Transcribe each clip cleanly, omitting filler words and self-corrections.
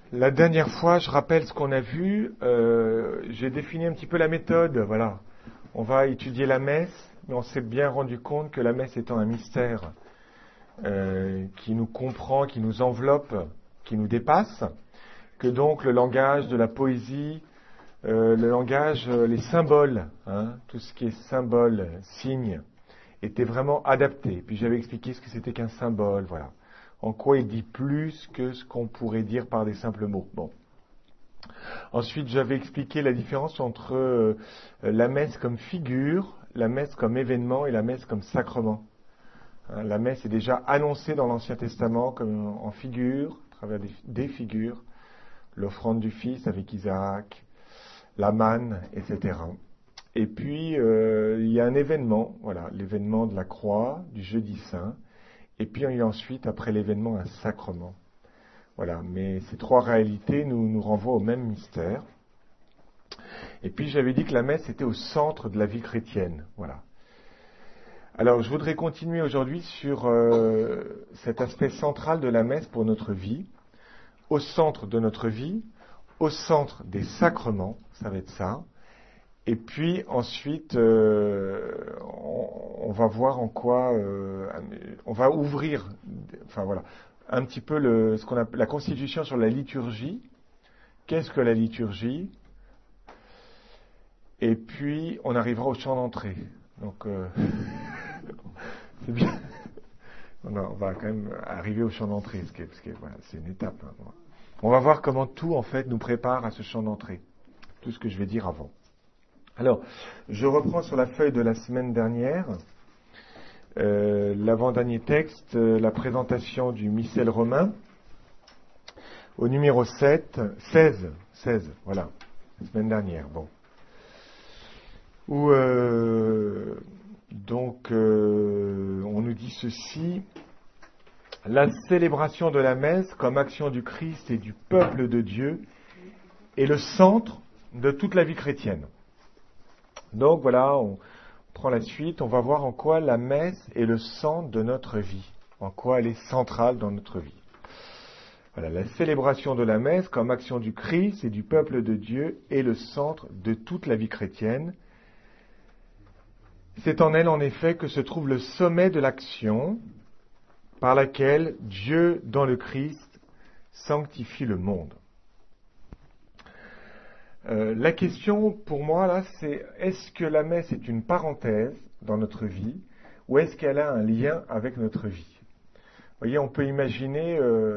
La dernière fois, je rappelle ce qu'on a vu. J'ai défini un petit peu la méthode. Voilà. On va étudier la messe, mais on s'est bien rendu compte que la messe étant un mystère qui nous comprend, qui nous enveloppe, qui nous dépasse, que donc le langage de la poésie, le langage, les symboles, tout ce qui est symbole, signe, était vraiment adapté. Puis j'avais expliqué ce que c'était qu'un symbole, voilà. En quoi il dit plus que ce qu'on pourrait dire par des simples mots. Bon. Ensuite, j'avais expliqué la différence entre la messe comme figure, la messe comme événement et la messe comme sacrement. La messe est déjà annoncée dans l'Ancien Testament comme en figure, à travers des figures, l'offrande du Fils avec Isaac, la manne, etc. Et puis, il y a un événement, voilà, l'événement de la croix, du jeudi saint, et puis il y a ensuite, après l'événement, un sacrement. Voilà, mais ces trois réalités nous renvoient au même mystère. Et puis j'avais dit que la messe était au centre de la vie chrétienne. Voilà. Alors je voudrais continuer aujourd'hui sur cet aspect central de la messe pour notre vie, au centre de notre vie, au centre des sacrements, ça va être ça. Et puis ensuite, on va voir en quoi, on va ouvrir, enfin voilà, un petit peu ce qu'on appelle la constitution sur la liturgie. Qu'est-ce que la liturgie? Et puis on arrivera au chant d'entrée. Donc c'est bien. On va quand même arriver au chant d'entrée, voilà, c'est une étape. On va voir comment tout en fait nous prépare à ce chant d'entrée. Tout ce que je vais dire avant. Alors, je reprends sur la feuille de la semaine dernière, l'avant-dernier texte, la présentation du missel romain, au numéro 16, voilà, la semaine dernière, bon. Où, on nous dit ceci, la célébration de la messe comme action du Christ et du peuple de Dieu est le centre de toute la vie chrétienne. Donc voilà, on prend la suite, on va voir en quoi la messe est le centre de notre vie, en quoi elle est centrale dans notre vie. Voilà, la célébration de la messe comme action du Christ et du peuple de Dieu est le centre de toute la vie chrétienne. C'est en elle, en effet, que se trouve le sommet de l'action par laquelle Dieu, dans le Christ, sanctifie le monde. La question pour moi là, c'est est-ce que la messe est une parenthèse dans notre vie ou est-ce qu'elle a un lien avec notre vie? Vous voyez, on peut imaginer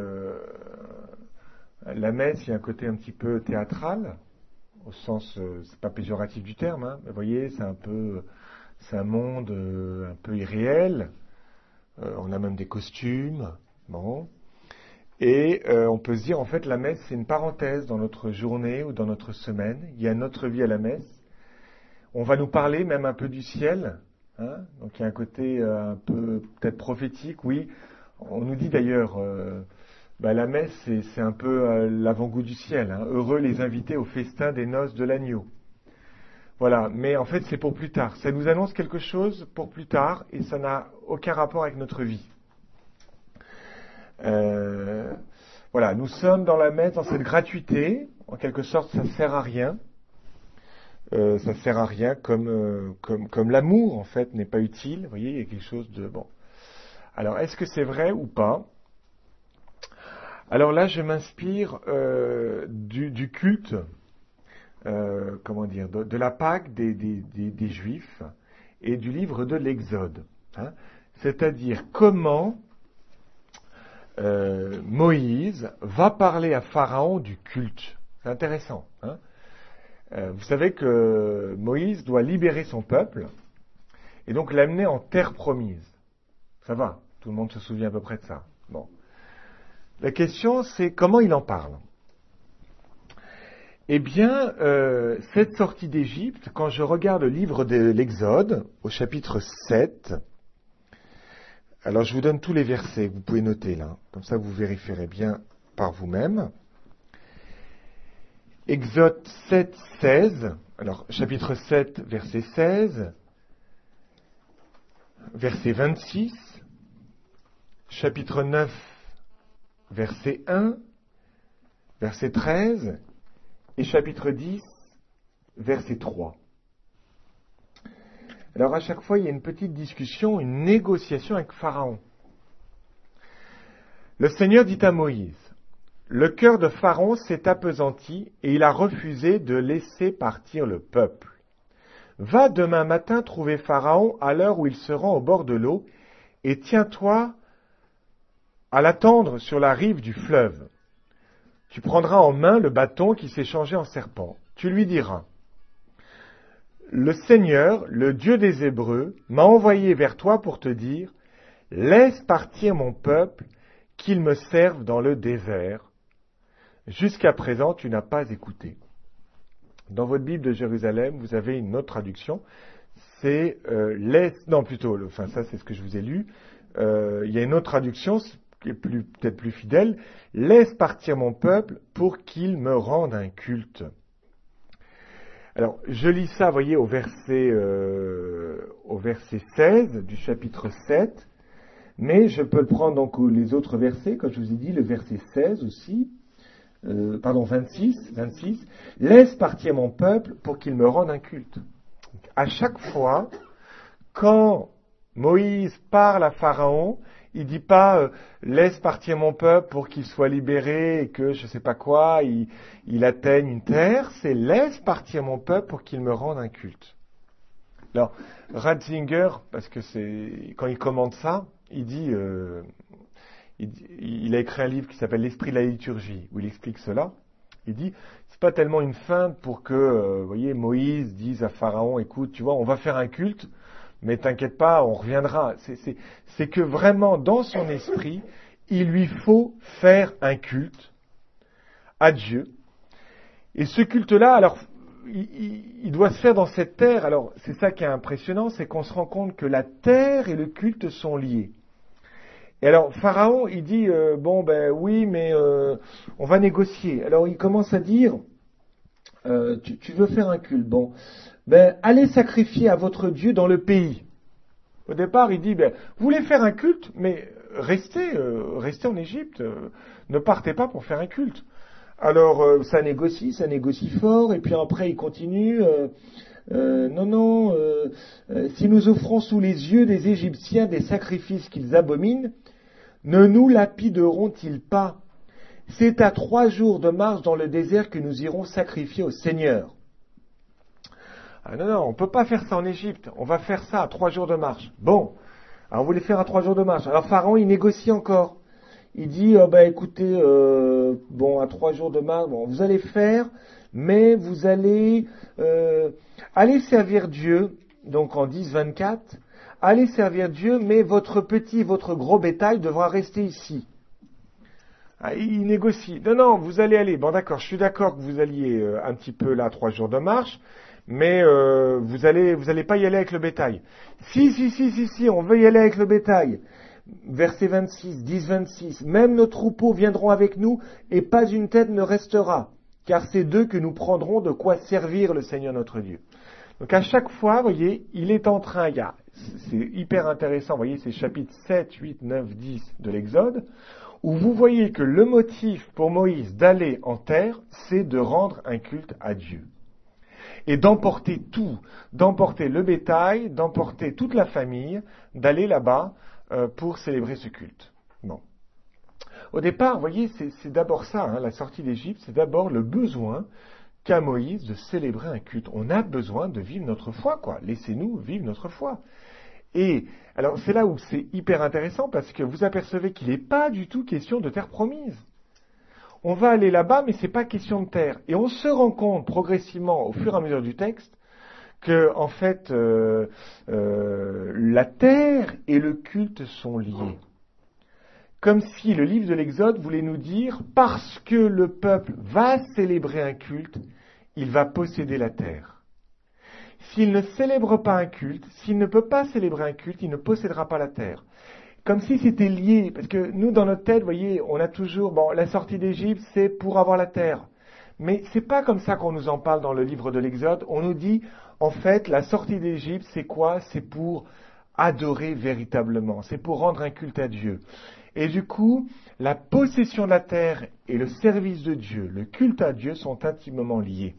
la messe, il y a un côté un petit peu théâtral, au sens, c'est pas péjoratif du terme, mais vous voyez, c'est un monde un peu irréel. On a même des costumes, bon. Et on peut se dire, en fait, la messe, c'est une parenthèse dans notre journée ou dans notre semaine. Il y a notre vie à la messe. On va nous parler même un peu du ciel. Donc il y a un côté un peu peut-être prophétique, oui. On nous dit d'ailleurs, la messe, c'est un peu l'avant-goût du ciel. Heureux les invités au festin des noces de l'agneau. Voilà, mais en fait, c'est pour plus tard. Ça nous annonce quelque chose pour plus tard et ça n'a aucun rapport avec notre vie. Voilà, nous sommes dans la messe, dans cette gratuité. En quelque sorte, ça sert à rien. Ça sert à rien, comme l'amour en fait n'est pas utile. Vous voyez, il y a quelque chose de bon. Alors, est-ce que c'est vrai ou pas? Alors là, je m'inspire du culte, de la Pâque des Juifs et du livre de l'Exode. C'est-à-dire comment Moïse va parler à Pharaon du culte. C'est intéressant. Vous savez que Moïse doit libérer son peuple et donc l'amener en terre promise. Ça va, tout le monde se souvient à peu près de ça. Bon. La question, c'est comment il en parle. Eh bien, cette sortie d'Égypte, quand je regarde le livre de l'Exode, au chapitre 7, alors je vous donne tous les versets, vous pouvez noter là, comme ça vous vérifierez bien par vous-même. Exode 7, 16, alors chapitre 7, verset 16, verset 26, chapitre 9, verset 1, verset 13, et chapitre 10, verset 3. Alors à chaque fois, il y a une petite discussion, une négociation avec Pharaon. Le Seigneur dit à Moïse, « Le cœur de Pharaon s'est appesanti et il a refusé de laisser partir le peuple. Va demain matin trouver Pharaon à l'heure où il se rend au bord de l'eau et tiens-toi à l'attendre sur la rive du fleuve. Tu prendras en main le bâton qui s'est changé en serpent. Tu lui diras, « Le Seigneur, le Dieu des Hébreux, m'a envoyé vers toi pour te dire, « Laisse partir mon peuple, qu'il me serve dans le désert. Jusqu'à présent, tu n'as pas écouté. » Dans votre Bible de Jérusalem, vous avez une autre traduction. C'est ça c'est ce que je vous ai lu. Il y a une autre traduction qui est peut-être plus fidèle. Laisse partir mon peuple pour qu'il me rende un culte. Alors, je lis ça, vous voyez, au verset 16 du chapitre 7. Mais je peux le prendre donc les autres versets, comme je vous ai dit, le verset 16 aussi, 26. Laisse partir mon peuple pour qu'il me rende un culte. Donc, à chaque fois, quand Moïse parle à Pharaon, il dit pas laisse partir mon peuple pour qu'il soit libéré et que je sais pas quoi, il atteigne une terre, c'est laisse partir mon peuple pour qu'il me rende un culte. Alors, Ratzinger, parce que c'est quand il commente ça, il dit, il a écrit un livre qui s'appelle L'Esprit de la liturgie, où il explique cela. Il dit, c'est pas tellement une feinte pour que, vous voyez, Moïse dise à Pharaon, écoute, tu vois, on va faire un culte, mais t'inquiète pas, on reviendra. C'est que vraiment, dans son esprit, il lui faut faire un culte à Dieu. Et ce culte-là, alors, il doit se faire dans cette terre. Alors, c'est ça qui est impressionnant, c'est qu'on se rend compte que la terre et le culte sont liés. Et alors, Pharaon, il dit, oui, mais on va négocier. Alors, il commence à dire, tu veux faire un culte, allez sacrifier à votre Dieu dans le pays. Au départ, il dit, vous voulez faire un culte, mais restez en Égypte, ne partez pas pour faire un culte. Alors, ça négocie fort, et puis après, il continue, si nous offrons sous les yeux des Égyptiens des sacrifices qu'ils abominent, ne nous lapideront-ils pas? C'est à 3 jours de marche dans le désert que nous irons sacrifier au Seigneur. Ah non, on ne peut pas faire ça en Égypte, on va faire ça à 3 jours de marche. Bon, alors vous voulez faire à 3 jours de marche. Alors Pharaon, il négocie encore. Il dit, écoutez, à 3 jours de marche, vous allez faire, mais vous allez aller servir Dieu, donc en 10-24, allez servir Dieu, mais votre gros bétail devra rester ici. Ah, il négocie. Non, vous allez aller. Bon, d'accord, je suis d'accord que vous alliez un petit peu là, 3 jours de marche, mais vous allez pas y aller avec le bétail. Si, on veut y aller avec le bétail. Verset 26, 10-26, même nos troupeaux viendront avec nous, et pas une tête ne restera, car c'est d'eux que nous prendrons de quoi servir le Seigneur notre Dieu. Donc à chaque fois, vous voyez, il est en train, c'est hyper intéressant, vous voyez, c'est chapitres 7, 8, 9, 10 de l'Exode, où vous voyez que le motif pour Moïse d'aller en terre, c'est de rendre un culte à Dieu. Et d'emporter tout, d'emporter le bétail, d'emporter toute la famille, d'aller là-bas pour célébrer ce culte. Bon. Au départ, vous voyez, c'est d'abord ça, la sortie d'Égypte, c'est d'abord le besoin qu'a Moïse de célébrer un culte. On a besoin de vivre notre foi, quoi. Laissez-nous vivre notre foi. Et alors c'est là où c'est hyper intéressant parce que vous apercevez qu'il n'est pas du tout question de terre promise. On va aller là-bas, mais c'est pas question de terre. Et on se rend compte progressivement, au fur et à mesure du texte, que en fait la terre et le culte sont liés. Comme si le livre de l'Exode voulait nous dire, parce que le peuple va célébrer un culte, il va posséder la terre. S'il ne célèbre pas un culte, s'il ne peut pas célébrer un culte, il ne possédera pas la terre. Comme si c'était lié, parce que nous, dans notre tête, vous voyez, on a toujours, la sortie d'Égypte, c'est pour avoir la terre. Mais c'est pas comme ça qu'on nous en parle dans le livre de l'Exode. On nous dit, en fait, la sortie d'Égypte, c'est quoi? C'est pour adorer véritablement. C'est pour rendre un culte à Dieu. Et du coup, la possession de la terre et le service de Dieu, le culte à Dieu sont intimement liés.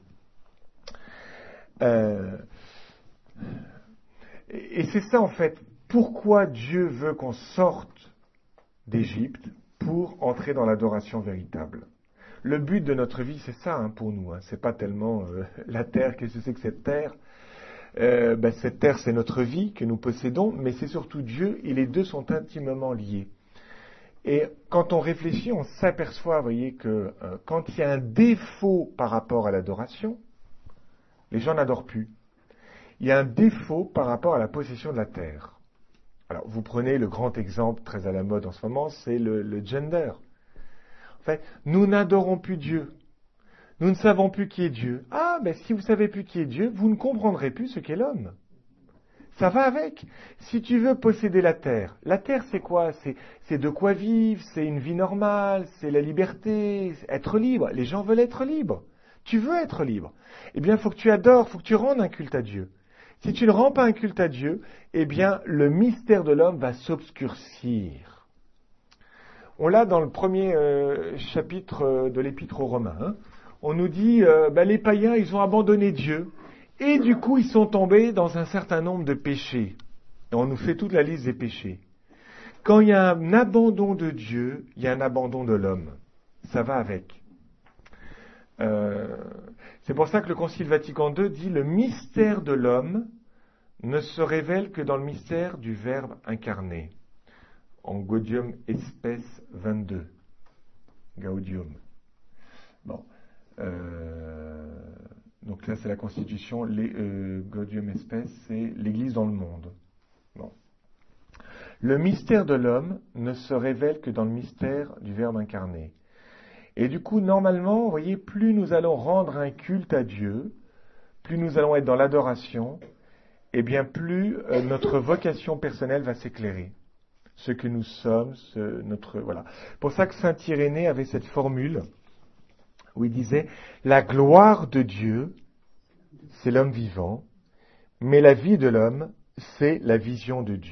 Et c'est ça en fait, pourquoi Dieu veut qu'on sorte d'Égypte pour entrer dans l'adoration véritable. Le but de notre vie, c'est ça pour nous. C'est pas tellement la terre, qu'est-ce que c'est que cette terre cette terre, c'est notre vie que nous possédons, mais c'est surtout Dieu, et les deux sont intimement liés. Et quand on réfléchit, on s'aperçoit, vous voyez, que quand il y a un défaut par rapport à l'adoration, les gens n'adorent plus. Il y a un défaut par rapport à la possession de la terre. Alors, vous prenez le grand exemple très à la mode en ce moment, c'est le gender. En fait, nous n'adorons plus Dieu. Nous ne savons plus qui est Dieu. Ah, mais si vous ne savez plus qui est Dieu, vous ne comprendrez plus ce qu'est l'homme. Ça va avec. Si tu veux posséder la terre c'est quoi ? C'est de quoi vivre, c'est une vie normale, c'est la liberté, être libre. Les gens veulent être libres. Tu veux être libre. Eh bien, il faut que tu adores, il faut que tu rendes un culte à Dieu. Si tu ne rends pas un culte à Dieu, eh bien, le mystère de l'homme va s'obscurcir. On l'a dans le premier chapitre de l'Épître aux Romains. On nous dit, les païens, ils ont abandonné Dieu. Et du coup, ils sont tombés dans un certain nombre de péchés. Et on nous fait toute la liste des péchés. Quand il y a un abandon de Dieu, il y a un abandon de l'homme. Ça va avec. C'est pour ça que le Concile Vatican II dit, le mystère de l'homme ne se révèle que dans le mystère du Verbe incarné. En Gaudium Espèce 22. Gaudium. Bon. Donc là, c'est la Constitution. Gaudium Espèce, c'est l'Église dans le monde. Bon. Le mystère de l'homme ne se révèle que dans le mystère du Verbe incarné. Et du coup, normalement, vous voyez, plus nous allons rendre un culte à Dieu, plus nous allons être dans l'adoration, et bien plus notre vocation personnelle va s'éclairer. Ce que nous sommes, voilà. Pour ça que saint Irénée avait cette formule où il disait « La gloire de Dieu, c'est l'homme vivant, mais la vie de l'homme, c'est la vision de Dieu. »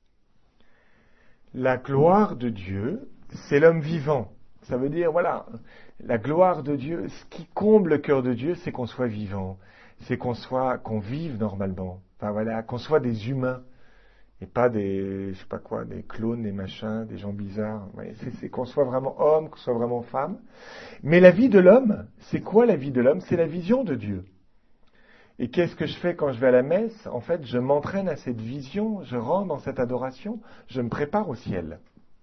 La gloire de Dieu, c'est l'homme vivant. Ça veut dire, voilà, la gloire de Dieu, ce qui comble le cœur de Dieu, c'est qu'on soit vivant, c'est qu'on vive normalement, enfin voilà, qu'on soit des humains. Et pas des clones, des machins, des gens bizarres. C'est qu'on soit vraiment homme, qu'on soit vraiment femme. Mais la vie de l'homme, c'est quoi la vie de l'homme ? C'est la vision de Dieu. Et qu'est-ce que je fais quand je vais à la messe ? En fait, je m'entraîne à cette vision, je rentre dans cette adoration, je me prépare au ciel.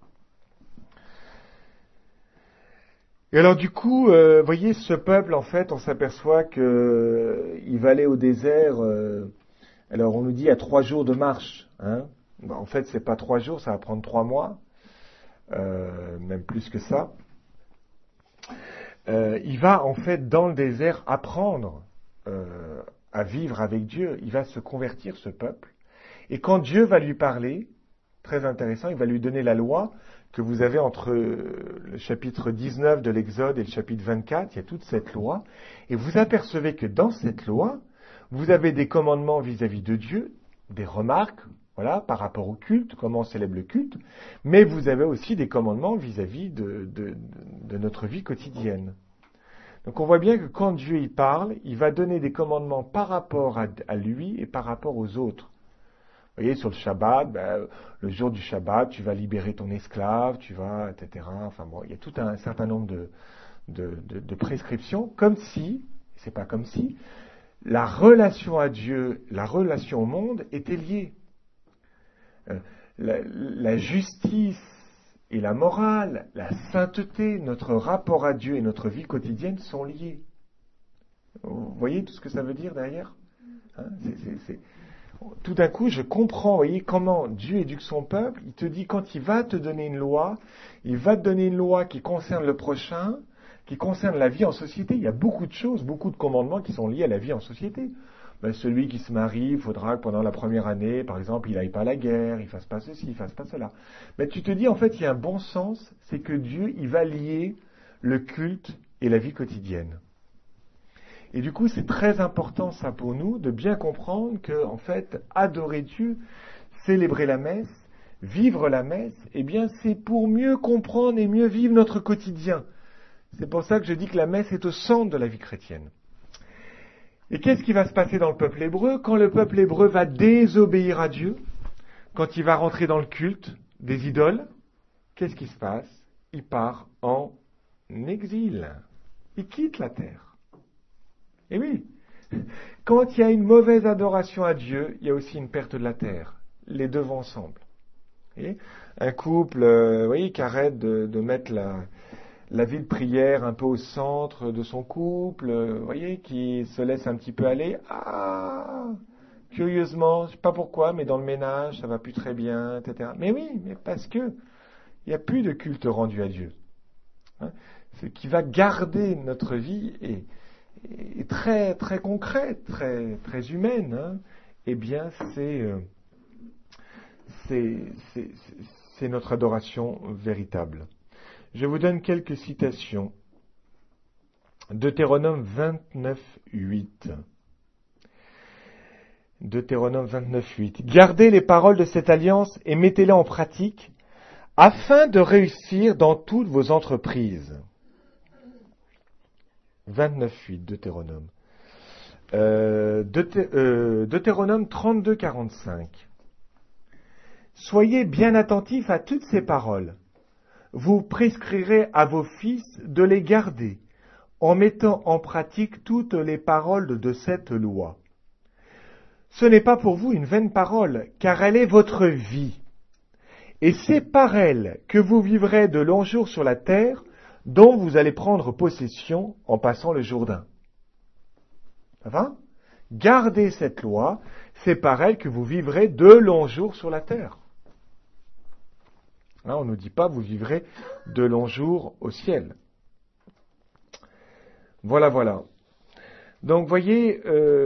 Et alors du coup, voyez, ce peuple, en fait, on s'aperçoit qu'il va aller au désert... Alors on nous dit à 3 jours de marche. En fait, c'est pas 3 jours, ça va prendre 3 mois, même plus que ça. Il va en fait dans le désert apprendre à vivre avec Dieu. Il va se convertir, ce peuple. Et quand Dieu va lui parler, très intéressant, il va lui donner la loi que vous avez entre le chapitre 19 de l'Exode et le chapitre 24. Il y a toute cette loi. Et vous apercevez que dans cette loi, vous avez des commandements vis-à-vis de Dieu, des remarques, voilà, par rapport au culte, comment on célèbre le culte, mais vous avez aussi des commandements vis-à-vis de notre vie quotidienne. Donc on voit bien que quand Dieu y parle, il va donner des commandements par rapport à lui et par rapport aux autres. Vous voyez, sur le Shabbat, le jour du Shabbat, tu vas libérer ton esclave, etc. Enfin bon, il y a tout un certain nombre de prescriptions, comme si, c'est pas comme si, la relation à Dieu, la relation au monde étaient liées. La justice et la morale, la sainteté, notre rapport à Dieu et notre vie quotidienne sont liés. Vous voyez tout ce que ça veut dire derrière ? Tout d'un coup, je comprends, vous voyez, comment Dieu éduque son peuple. Il te dit, quand il va te donner une loi, il va te donner une loi qui concerne le prochain, qui concerne la vie en société. Il y a beaucoup de choses, beaucoup de commandements qui sont liés à la vie en société. Celui qui se marie, il faudra que pendant la première année, par exemple, il n'aille pas à la guerre, il fasse pas ceci, il fasse pas cela. Mais tu te dis, en fait, il y a un bon sens, c'est que Dieu, il va lier le culte et la vie quotidienne. Et du coup, c'est très important, ça, pour nous, de bien comprendre que, en fait, adorer Dieu, célébrer la messe, vivre la messe, eh bien, c'est pour mieux comprendre et mieux vivre notre quotidien. C'est pour ça que je dis que la messe est au centre de la vie chrétienne. Et qu'est-ce qui va se passer dans le peuple hébreu? Quand le peuple hébreu va désobéir à Dieu, quand il va rentrer dans le culte des idoles, qu'est-ce qui se passe? Il part en exil. Il quitte la terre. Et oui, quand il y a une mauvaise adoration à Dieu, il y a aussi une perte de la terre. Les deux vont ensemble. Voyez, un couple qui arrête de mettre la vie de prière un peu au centre de son couple, qui se laisse un petit peu aller. Curieusement, je ne sais pas pourquoi, mais dans le ménage, ça va plus très bien, etc. Mais oui, mais parce que il n'y a plus de culte rendu à Dieu. Ce qui va garder notre vie est très très concrète, très très humaine. Eh bien, c'est notre adoration véritable. Je vous donne quelques citations. Deutéronome 29, 8. Deutéronome 29, 8. Gardez les paroles de cette alliance et mettez-les en pratique afin de réussir dans toutes vos entreprises. 29, 8, Deutéronome. Deutéronome 32, 45. Soyez bien attentifs à toutes ces paroles. Vous prescrirez à vos fils de les garder, en mettant en pratique toutes les paroles de cette loi. Ce n'est pas pour vous une vaine parole, car elle est votre vie. Et c'est par elle que vous vivrez de longs jours sur la terre, dont vous allez prendre possession en passant le Jourdain. Ça va? Gardez cette loi, c'est par elle que vous vivrez de longs jours sur la terre. Là, on ne nous dit pas vous vivrez de longs jours au ciel. Voilà, voilà. Donc, voyez,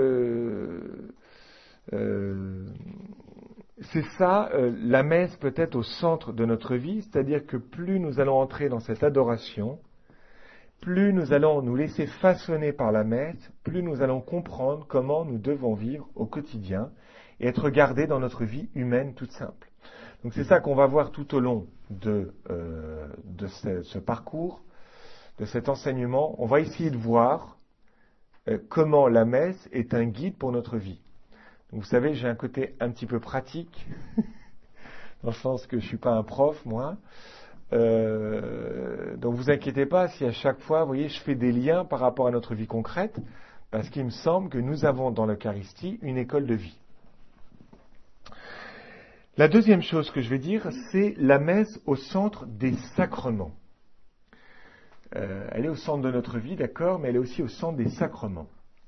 c'est ça, la messe peut être au centre de notre vie, c'est-à-dire que plus nous allons entrer dans cette adoration, plus nous allons nous laisser façonner par la messe, plus nous allons comprendre comment nous devons vivre au quotidien et être gardés dans notre vie humaine toute simple. Donc c'est ça qu'on va voir tout au long de ce parcours, de cet enseignement. On va essayer de voir comment la messe est un guide pour notre vie. Donc, vous savez, j'ai un côté un petit peu pratique, dans le sens que je ne suis pas un prof, moi. Donc vous inquiétez pas si à chaque fois, vous voyez, je fais des liens par rapport à notre vie concrète, parce qu'il me semble que nous avons dans l'Eucharistie une école de vie. La deuxième chose que je vais dire, c'est la messe au centre des sacrements. Elle est au centre de notre vie, d'accord, mais elle est aussi au centre des sacrements.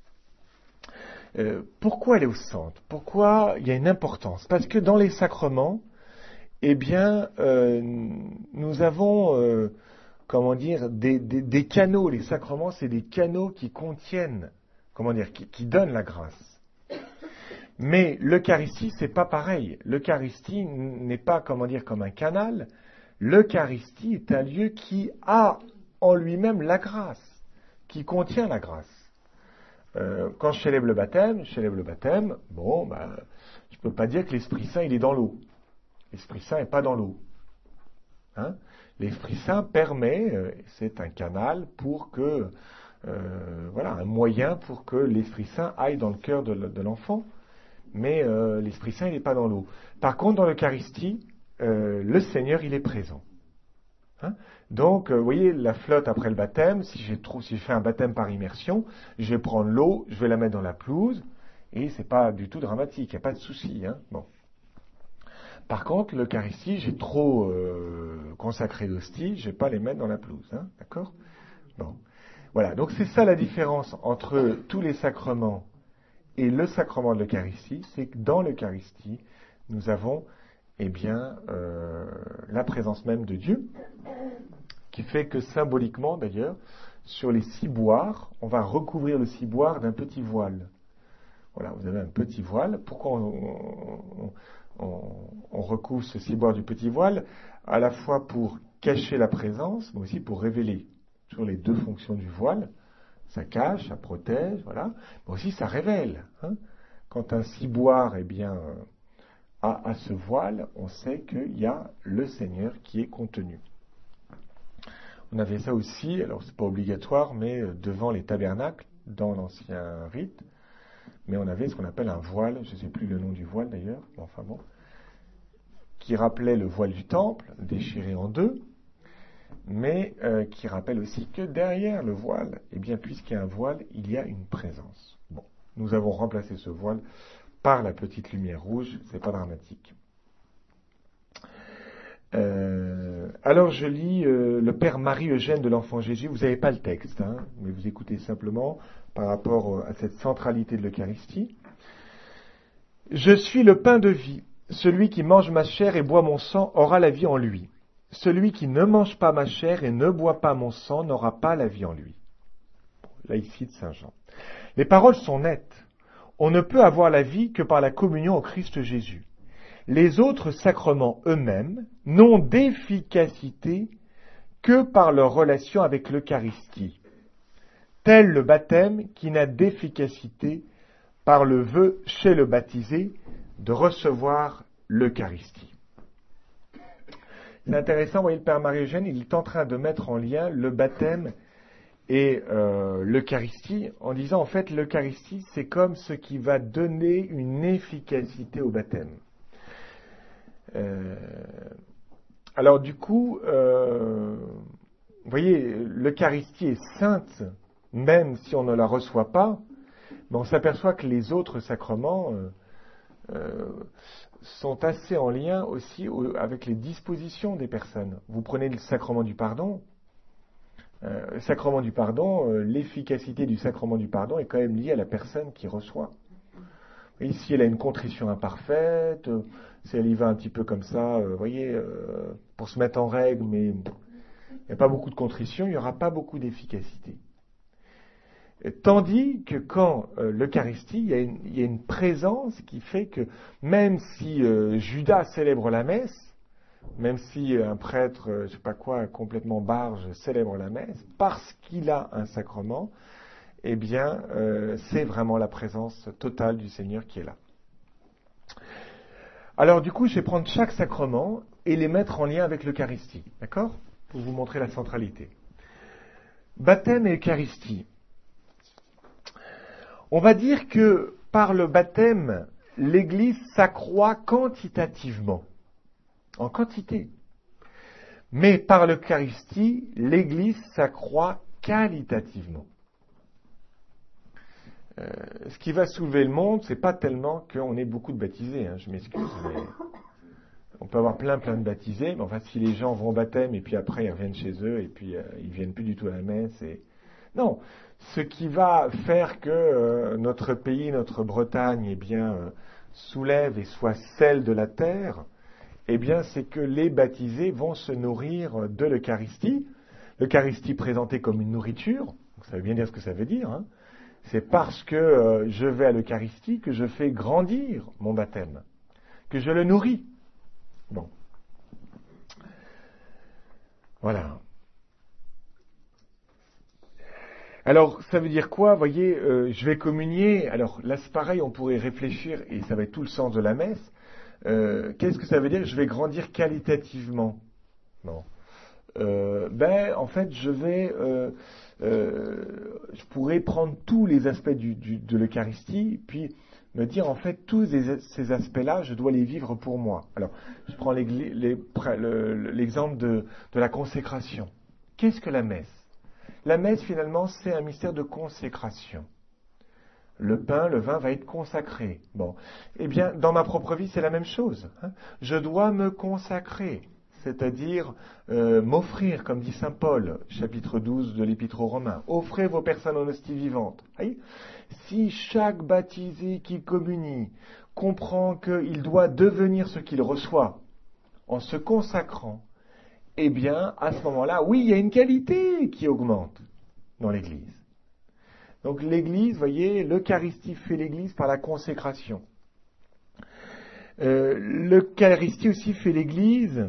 Pourquoi elle est au centre? Pourquoi il y a une importance? Parce que dans les sacrements, eh bien, nous avons, des canaux. Les sacrements, c'est des canaux qui contiennent, qui donnent la grâce. Mais l'Eucharistie, c'est pas pareil. L'Eucharistie n'est pas, comme un canal. L'Eucharistie est un lieu qui a en lui-même la grâce, qui contient la grâce. Quand je célèbre le baptême, je peux pas dire que l'Esprit Saint, il est dans l'eau. L'Esprit Saint n'est pas dans l'eau. L'Esprit Saint permet, c'est un canal pour que, un moyen pour que l'Esprit Saint aille dans le cœur de l'enfant. Mais l'Esprit Saint, il n'est pas dans l'eau. Par contre, dans l'Eucharistie, le Seigneur, il est présent. Donc, vous voyez, la flotte après le baptême, si je fais un baptême par immersion, je vais prendre l'eau, je vais la mettre dans la pelouse, et c'est pas du tout dramatique, il n'y a pas de souci. Bon. Par contre, l'Eucharistie, j'ai trop consacré d'hosties, je ne vais pas les mettre dans la pelouse. D'accord? Bon. Voilà, donc c'est ça la différence entre tous les sacrements et le sacrement de l'Eucharistie, c'est que dans l'Eucharistie, nous avons la présence même de Dieu, qui fait que symboliquement, d'ailleurs, sur les ciboires, on va recouvrir le ciboire d'un petit voile. Voilà, vous avez un petit voile. Pourquoi on recouvre ce ciboire du petit voile? À la fois pour cacher la présence, mais aussi pour révéler. Sur les deux fonctions du voile, ça cache, ça protège, voilà. Mais aussi ça révèle. Quand un ciboire, à ce voile, on sait qu'il y a le Seigneur qui est contenu. On avait ça aussi, alors c'est pas obligatoire, mais devant les tabernacles, dans l'ancien rite, mais on avait ce qu'on appelle un voile, je ne sais plus le nom du voile d'ailleurs, mais enfin bon, qui rappelait le voile du temple, déchiré en deux, mais qui rappelle aussi que derrière le voile, eh bien, puisqu'il y a un voile, il y a une présence. Bon, nous avons remplacé ce voile par la petite lumière rouge, c'est pas dramatique. Alors je lis le Père Marie-Eugène de l'Enfant Jésus, vous n'avez pas le texte, hein, mais vous écoutez simplement par rapport à cette centralité de l'Eucharistie. Je suis le pain de vie, celui qui mange ma chair et boit mon sang aura la vie en lui. Celui qui ne mange pas ma chair et ne boit pas mon sang n'aura pas la vie en lui. Là, il cite Saint Jean. Les paroles sont nettes. On ne peut avoir la vie que par la communion au Christ Jésus. Les autres sacrements eux-mêmes n'ont d'efficacité que par leur relation avec l'Eucharistie, tel le baptême qui n'a d'efficacité par le vœu chez le baptisé de recevoir l'Eucharistie. C'est intéressant, vous voyez, le Père Marie-Eugène, il est en train de mettre en lien le baptême et l'Eucharistie, en disant en fait l'Eucharistie c'est comme ce qui va donner une efficacité au baptême. Alors du coup, vous voyez, l'Eucharistie est sainte, même si on ne la reçoit pas, mais on s'aperçoit que les autres sacrements sont assez en lien aussi avec les dispositions des personnes. Vous prenez le sacrement du pardon. Le sacrement du pardon, l'efficacité du sacrement du pardon est quand même liée à la personne qui reçoit. Et si elle a une contrition imparfaite, si elle y va un petit peu comme ça, vous voyez, pour se mettre en règle, mais il n'y a pas beaucoup de contrition, il n'y aura pas beaucoup d'efficacité. Tandis que quand l'Eucharistie, il y a une présence qui fait que même si Judas célèbre la messe, même si un prêtre, je ne sais pas quoi, complètement barge célèbre la messe, parce qu'il a un sacrement, eh bien, c'est vraiment la présence totale du Seigneur qui est là. Alors, du coup, je vais prendre chaque sacrement et les mettre en lien avec l'Eucharistie, d'accord ? Pour vous montrer la centralité. Baptême et Eucharistie. On va dire que par le baptême, l'Église s'accroît quantitativement, en quantité. Mais par l'Eucharistie, l'Église s'accroît qualitativement. Ce qui va soulever le monde, c'est pas tellement qu'on ait beaucoup de baptisés, hein, je m'excuse, mais on peut avoir plein de baptisés, mais enfin si les gens vont au baptême et puis après ils reviennent chez eux et puis ils viennent plus du tout à la messe non, ce qui va faire que notre pays, notre Bretagne, eh bien soulève et soit celle de la terre, eh bien c'est que les baptisés vont se nourrir de l'Eucharistie, l'Eucharistie présentée comme une nourriture, donc ça veut bien dire ce que ça veut dire, hein. C'est parce que je vais à l'Eucharistie que je fais grandir mon baptême, que je le nourris. Bon. Voilà. Alors, ça veut dire quoi ? Vous voyez, je vais communier. Alors, là, c'est pareil, on pourrait réfléchir, et ça va être tout le sens de la messe. Qu'est-ce que ça veut dire ? Je vais grandir qualitativement. Bon. En fait, je pourrais prendre tous les aspects de l'Eucharistie, puis me dire, en fait, tous ces aspects-là, je dois les vivre pour moi. Alors, je prends l'exemple de la consécration. Qu'est-ce que la messe ? La messe, finalement, c'est un mystère de consécration. Le pain, le vin va être consacré. Bon. Eh bien, dans ma propre vie, c'est la même chose, hein. Je dois me consacrer, c'est-à-dire m'offrir, comme dit saint Paul, chapitre 12 de l'Épître aux Romains. Offrez vos personnes en hostie vivante. Voyez ? Si chaque baptisé qui communie comprend qu'il doit devenir ce qu'il reçoit en se consacrant, eh bien, à ce moment-là, oui, il y a une qualité qui augmente dans l'Église. Donc l'Église, vous voyez, l'Eucharistie fait l'Église par la consécration. L'Eucharistie aussi fait l'Église,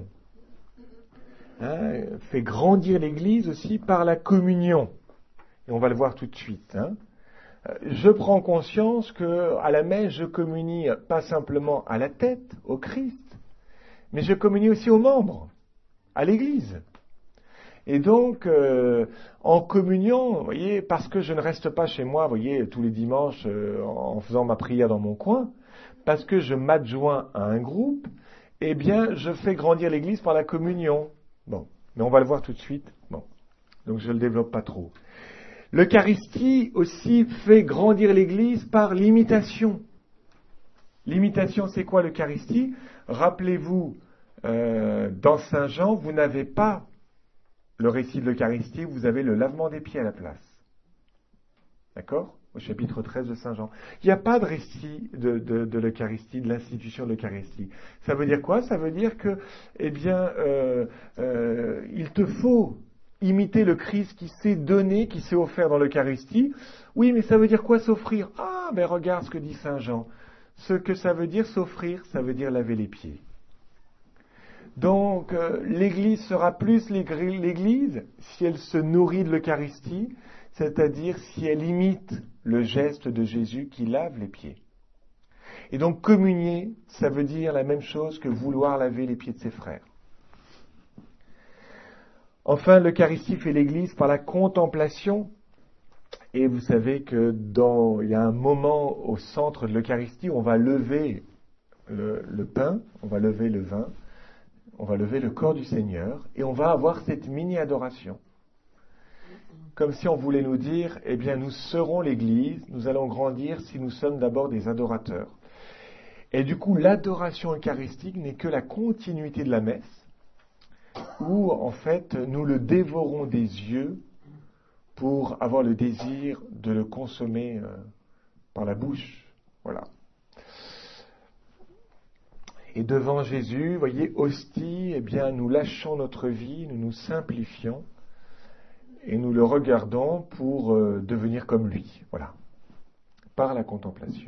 fait grandir l'Église aussi par la communion. Et on va le voir tout de suite. Je prends conscience que à la messe, je communie pas simplement à la tête, au Christ, mais je communie aussi aux membres, à l'Église. Et donc, en communion, vous voyez, parce que je ne reste pas chez moi, vous voyez, tous les dimanches en faisant ma prière dans mon coin, parce que je m'adjoins à un groupe, eh bien, je fais grandir l'Église par la communion. Bon, mais on va le voir tout de suite. Bon, donc je ne le développe pas trop. L'Eucharistie aussi fait grandir l'Église par l'imitation. L'imitation, c'est quoi l'Eucharistie? Rappelez-vous, dans Saint Jean, vous n'avez pas le récit de l'Eucharistie, vous avez le lavement des pieds à la place. D'accord? Au chapitre 13 de Saint Jean. Il n'y a pas de récit de l'Eucharistie, de l'institution de l'Eucharistie. Ça veut dire quoi? Ça veut dire que, eh bien, il te faut imiter le Christ qui s'est donné, qui s'est offert dans l'Eucharistie. Oui, mais ça veut dire quoi s'offrir? Ah, ben regarde ce que dit Saint Jean. Ce que ça veut dire s'offrir, ça veut dire laver les pieds. Donc, l'Église sera plus l'Église si elle se nourrit de l'Eucharistie, c'est-à-dire si elle imite le geste de Jésus qui lave les pieds. Et donc, communier, ça veut dire la même chose que vouloir laver les pieds de ses frères. Enfin, l'Eucharistie fait l'Église par la contemplation. Et vous savez que il y a un moment au centre de l'Eucharistie où on va lever le pain, on va lever le vin, on va lever le corps du Seigneur et on va avoir cette mini-adoration. Comme si on voulait nous dire, eh bien, nous serons l'Église, nous allons grandir si nous sommes d'abord des adorateurs. Et du coup, l'adoration eucharistique n'est que la continuité de la messe, où, en fait, nous le dévorons des yeux pour avoir le désir de le consommer par la bouche. Voilà. Et devant Jésus, vous voyez, hostie, eh bien, nous lâchons notre vie, nous nous simplifions, et nous le regardons pour devenir comme lui. Voilà. Par la contemplation.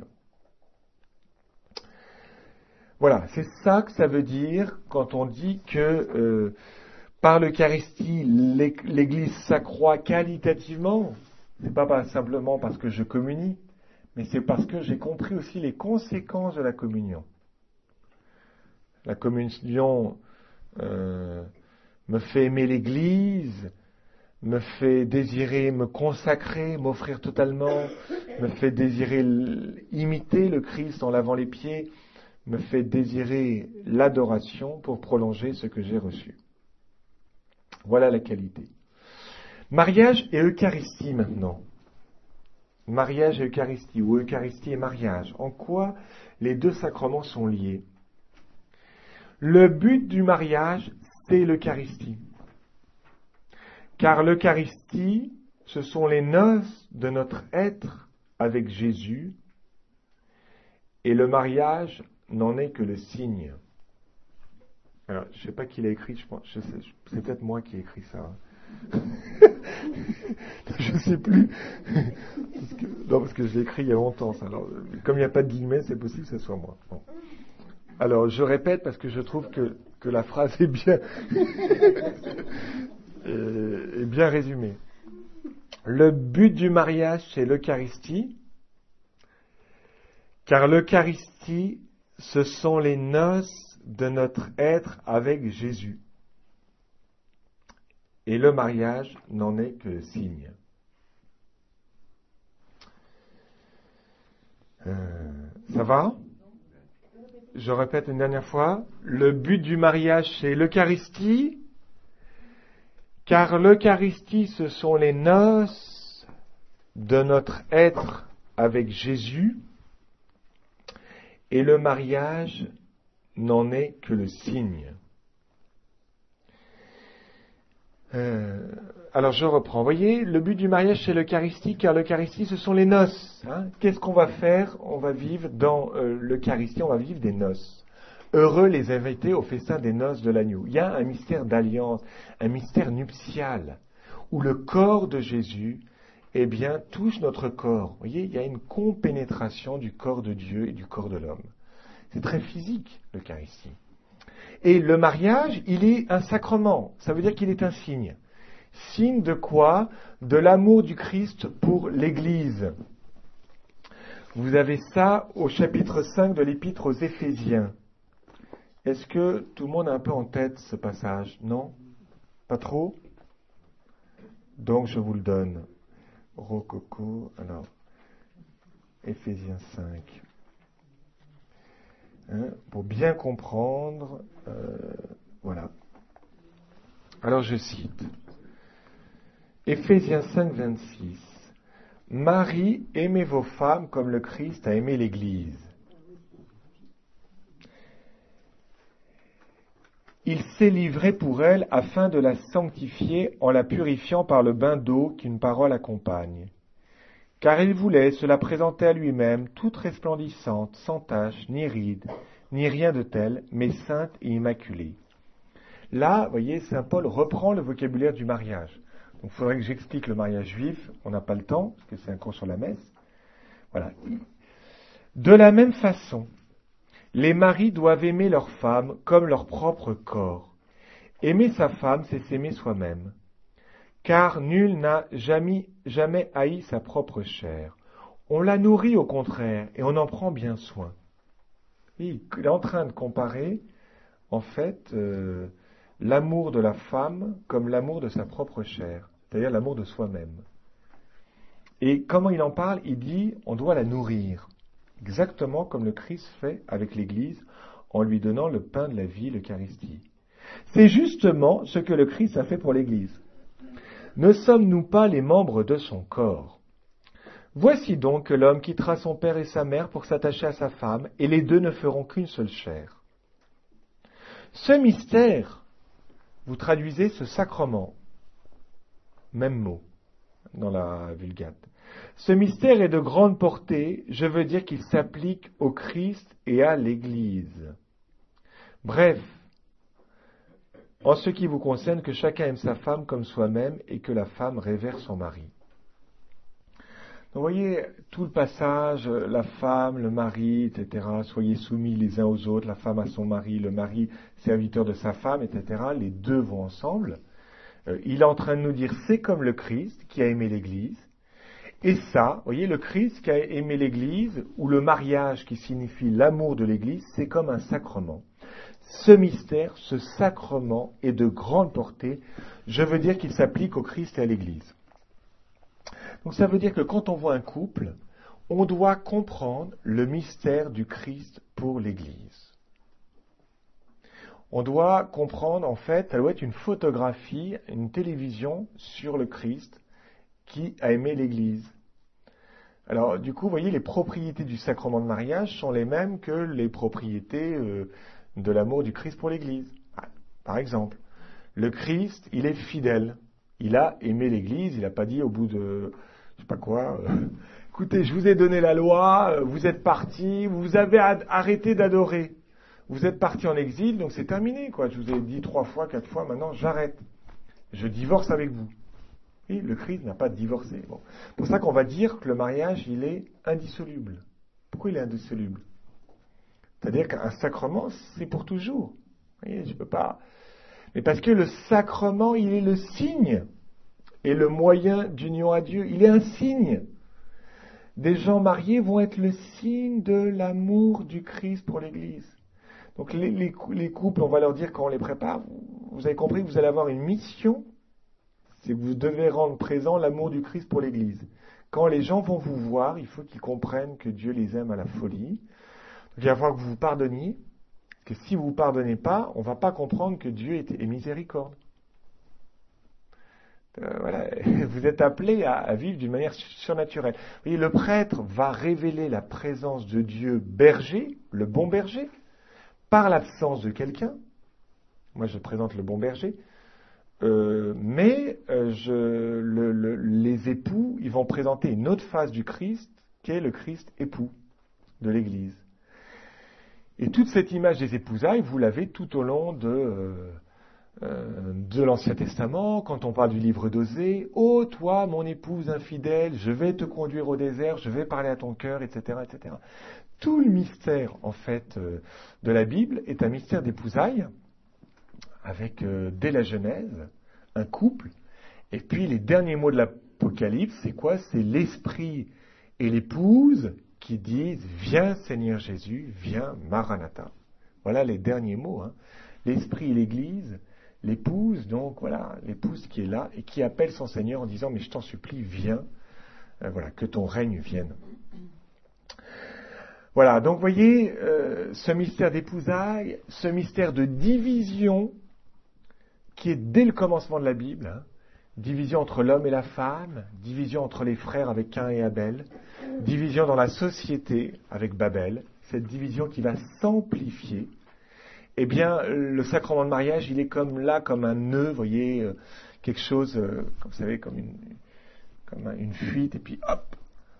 Voilà, c'est ça que ça veut dire quand on dit que par l'Eucharistie, l'Église s'accroît qualitativement. C'est pas simplement parce que je communie, mais c'est parce que j'ai compris aussi les conséquences de la communion. La communion me fait aimer l'Église, me fait désirer me consacrer, m'offrir totalement, me fait désirer imiter le Christ en lavant les pieds, me fait désirer l'adoration pour prolonger ce que j'ai reçu. Voilà la qualité. Mariage et Eucharistie maintenant. Mariage et Eucharistie, ou Eucharistie et mariage. En quoi les deux sacrements sont liés? Le but du mariage, c'est l'Eucharistie. Car l'Eucharistie, ce sont les noces de notre être avec Jésus, et le mariage n'en est que le signe. Alors, je ne sais pas qui l'a écrit, c'est peut-être moi qui ai écrit ça. Je ne sais plus. Parce que je l'ai écrit il y a longtemps. Ça. Alors, comme il n'y a pas de guillemets, c'est possible que ce soit moi. Bon. Alors, je répète parce que je trouve que la phrase est bien, est bien résumée. Le but du mariage, c'est l'Eucharistie, car l'Eucharistie, ce sont les noces de notre être avec Jésus. Et le mariage n'en est que le signe. Ça va? Je répète une dernière fois. Le but du mariage, c'est l'Eucharistie, car l'Eucharistie, ce sont les noces de notre être avec Jésus. Et le mariage n'en est que le signe. Alors je reprends. Vous voyez, le but du mariage c'est l'Eucharistie, car l'Eucharistie ce sont les noces. Qu'est-ce qu'on va faire? On va vivre dans l'Eucharistie, on va vivre des noces. Heureux les invités au festin des noces de l'agneau. Il y a un mystère d'alliance, un mystère nuptial, où le corps de Jésus, eh bien, touche notre corps. Vous voyez, il y a une compénétration du corps de Dieu et du corps de l'homme. C'est très physique, l'Eucharistie. Et le mariage, il est un sacrement. Ça veut dire qu'il est un signe. Signe de quoi? De l'amour du Christ pour l'Église. Vous avez ça au chapitre 5 de l'épître aux Éphésiens. Est-ce que tout le monde a un peu en tête ce passage? Non? Pas trop? Donc je vous le donne. Rococo, alors, Éphésiens 5. Pour bien comprendre, voilà. Alors je cite. Éphésiens 5, 26. Marie, aimez vos femmes comme le Christ a aimé l'Église. Il s'est livré pour elle afin de la sanctifier en la purifiant par le bain d'eau qu'une parole accompagne. Car il voulait se la présenter à lui-même, toute resplendissante, sans tache, ni ride, ni rien de tel, mais sainte et immaculée. Là, vous voyez, saint Paul reprend le vocabulaire du mariage. Donc il faudrait que j'explique le mariage juif, on n'a pas le temps, parce que c'est un cours sur la messe. Voilà. De la même façon, les maris doivent aimer leur femme comme leur propre corps. Aimer sa femme, c'est s'aimer soi-même. Car nul n'a jamais haï sa propre chair. On la nourrit au contraire, et on en prend bien soin. Il est en train de comparer, en fait, l'amour de la femme comme l'amour de sa propre chair, c'est-à-dire l'amour de soi-même. Et comment il en parle? Il dit, on doit la nourrir, exactement comme le Christ fait avec l'Église, en lui donnant le pain de la vie, l'Eucharistie. C'est justement ce que le Christ a fait pour l'Église. Ne sommes-nous pas les membres de son corps? Voici donc que l'homme quittera son père et sa mère pour s'attacher à sa femme, et les deux ne feront qu'une seule chair. Ce mystère, vous traduisez ce sacrement, même mot dans la Vulgate. Ce mystère est de grande portée, je veux dire qu'il s'applique au Christ et à l'Église. Bref, en ce qui vous concerne, que chacun aime sa femme comme soi-même et que la femme révère son mari. Donc, vous voyez, tout le passage, la femme, le mari, etc., soyez soumis les uns aux autres, la femme à son mari, le mari serviteur de sa femme, etc., les deux vont ensemble. Il est en train de nous dire, c'est comme le Christ qui a aimé l'Église. Et ça, vous voyez, le Christ qui a aimé l'Église, ou le mariage qui signifie l'amour de l'Église, c'est comme un sacrement. Ce mystère, ce sacrement est de grande portée. Je veux dire qu'il s'applique au Christ et à l'Église. Donc ça veut dire que quand on voit un couple, on doit comprendre le mystère du Christ pour l'Église. On doit comprendre, en fait, ça doit être une photographie, une télévision sur le Christ qui a aimé l'Église. Alors, du coup, vous voyez, les propriétés du sacrement de mariage sont les mêmes que les propriétés de l'amour du Christ pour l'Église. Par exemple, le Christ, il est fidèle. Il a aimé l'Église, il n'a pas dit au bout de, je sais pas quoi, écoutez, je vous ai donné la loi, vous êtes partis, vous avez arrêté d'adorer. Vous êtes partis en exil, donc c'est terminé, quoi. Je vous ai dit 3 fois, 4 fois, maintenant j'arrête. Je divorce avec vous. Oui, le Christ n'a pas divorcé. Bon. C'est pour ça qu'on va dire que le mariage, il est indissoluble. Pourquoi il est indissoluble? C'est-à-dire qu'un sacrement, c'est pour toujours. Vous voyez, je peux pas. Mais parce que le sacrement, il est le signe et le moyen d'union à Dieu. Il est un signe. Des gens mariés vont être le signe de l'amour du Christ pour l'Église. Donc les couples, on va leur dire quand on les prépare, vous avez compris que vous allez avoir une mission, c'est que vous devez rendre présent l'amour du Christ pour l'Église. Quand les gens vont vous voir, il faut qu'ils comprennent que Dieu les aime à la folie. Donc il va falloir que vous vous pardonniez, que si vous ne vous pardonnez pas, on ne va pas comprendre que Dieu est miséricorde. Voilà, vous êtes appelés à vivre d'une manière surnaturelle. Vous voyez, le prêtre va révéler la présence de Dieu berger, le bon berger, par l'absence de quelqu'un. Moi, je présente le bon berger. Mais les époux, ils vont présenter une autre face du Christ, qui est le Christ époux de l'Église. Et toute cette image des épousailles, vous l'avez tout au long de l'Ancien Testament, quand on parle du livre d'Osée. « Ô toi, mon épouse infidèle, je vais te conduire au désert, je vais parler à ton cœur, etc. etc. » Tout le mystère, en fait, de la Bible est un mystère d'épousailles, avec, dès la Genèse, un couple. Et puis, les derniers mots de l'Apocalypse, c'est quoi? C'est l'esprit et l'épouse qui disent « Viens Seigneur Jésus, viens Maranatha ». Voilà les derniers mots. L'Esprit et l'Église, l'épouse, donc voilà, l'épouse qui est là et qui appelle son Seigneur en disant « Mais je t'en supplie, viens, voilà, que ton règne vienne ». Voilà, donc vous voyez, ce mystère d'épousailles, ce mystère de division qui est dès le commencement de la Bible, division entre l'homme et la femme, division entre les frères avec Caïn et Abel, division dans la société avec Babel, cette division qui va s'amplifier. Eh bien, le sacrement de mariage, il est comme là, comme un nœud, vous voyez, quelque chose, comme vous savez, comme une fuite, et puis hop,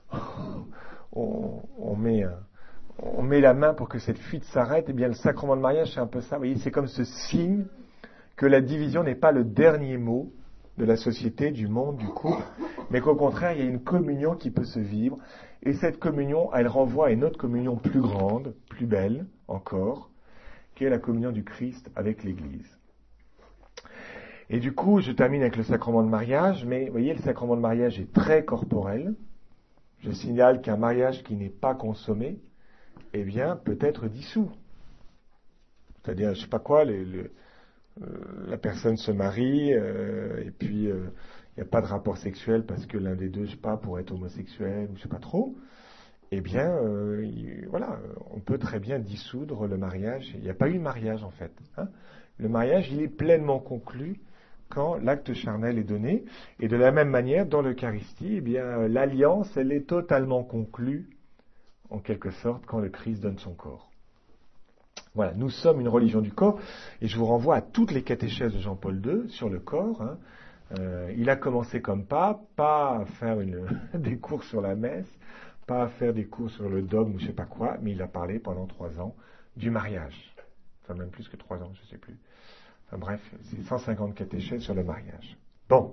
on met la main pour que cette fuite s'arrête. Eh bien, le sacrement de mariage, c'est un peu ça, vous voyez, c'est comme ce signe que la division n'est pas le dernier mot de la société, du monde, du couple, mais qu'au contraire, il y a une communion qui peut se vivre. Et cette communion, elle renvoie à une autre communion plus grande, plus belle encore, qui est la communion du Christ avec l'Église. Et du coup, je termine avec le sacrement de mariage, mais vous voyez, le sacrement de mariage est très corporel. Je signale qu'un mariage qui n'est pas consommé, eh bien, peut être dissous. C'est-à-dire, je sais pas quoi, la personne se marie, et puis il n'y a pas de rapport sexuel parce que l'un des deux, je sais pas, pourrait être homosexuel, ou je sais pas trop. Eh bien, voilà, on peut très bien dissoudre le mariage. Il n'y a pas eu de mariage, en fait. Le mariage, il est pleinement conclu quand l'acte charnel est donné. Et de la même manière, dans l'Eucharistie, eh bien, l'alliance, elle est totalement conclue, en quelque sorte, quand le Christ donne son corps. Voilà, nous sommes une religion du corps, et je vous renvoie à toutes les catéchèses de Jean-Paul II sur le corps. Il a commencé comme pape, pas à faire des cours sur la messe, pas à faire des cours sur le dogme ou je sais pas quoi, mais il a parlé pendant 3 ans du mariage. Enfin, même plus que 3 ans, je sais plus. Enfin bref, c'est 150 catéchèses sur le mariage. Bon.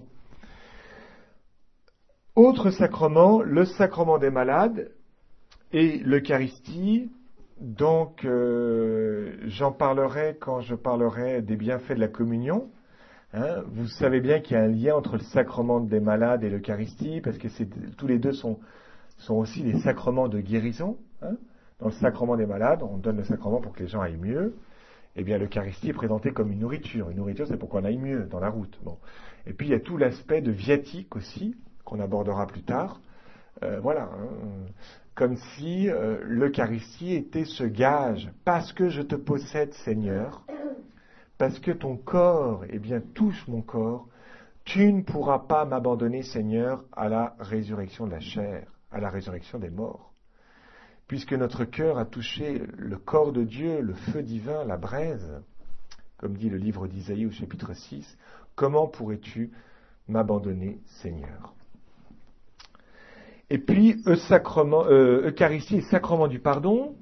Autre sacrement, le sacrement des malades et l'Eucharistie. Donc, j'en parlerai quand je parlerai des bienfaits de la communion. Vous savez bien qu'il y a un lien entre le sacrement des malades et l'Eucharistie, parce que tous les deux sont aussi des sacrements de guérison. Dans le sacrement des malades, on donne le sacrement pour que les gens aillent mieux. Eh bien, l'Eucharistie est présentée comme une nourriture. Une nourriture, c'est pour qu'on aille mieux dans la route. Bon. Et puis, il y a tout l'aspect de viatique aussi, qu'on abordera plus tard. Voilà. Comme si l'Eucharistie était ce gage. Parce que je te possède, Seigneur, parce que ton corps, eh bien, touche mon corps, tu ne pourras pas m'abandonner, Seigneur, à la résurrection de la chair, à la résurrection des morts. Puisque notre cœur a touché le corps de Dieu, le feu divin, la braise, comme dit le livre d'Isaïe au chapitre 6, comment pourrais-tu m'abandonner, Seigneur? Et puis, Eucharistie et sacrement du pardon.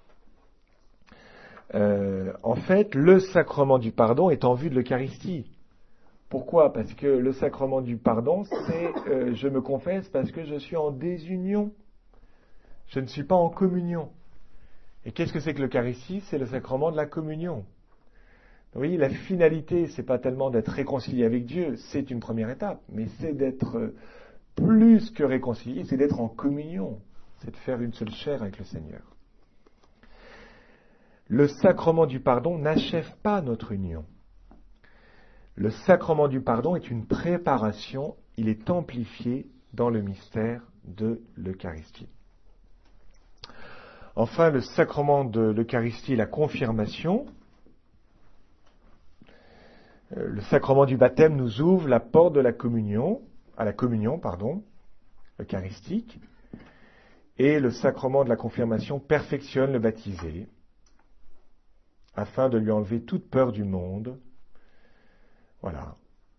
En fait, le sacrement du pardon est en vue de l'Eucharistie. Pourquoi? Parce que le sacrement du pardon, c'est je me confesse parce que je suis en désunion. Je ne suis pas en communion. Et qu'est-ce que c'est que l'Eucharistie? C'est le sacrement de la communion. Vous voyez, la finalité, c'est pas tellement d'être réconcilié avec Dieu, c'est une première étape, mais c'est d'être plus que réconcilié, c'est d'être en communion, c'est de faire une seule chair avec le Seigneur. Le sacrement du pardon n'achève pas notre union. Le sacrement du pardon est une préparation, il est amplifié dans le mystère de l'Eucharistie. Enfin, le sacrement de l'Eucharistie est la confirmation. Le sacrement du baptême nous ouvre la porte de la communion, eucharistique. Et le sacrement de la confirmation perfectionne le baptisé, afin de lui enlever toute peur du monde. Voilà.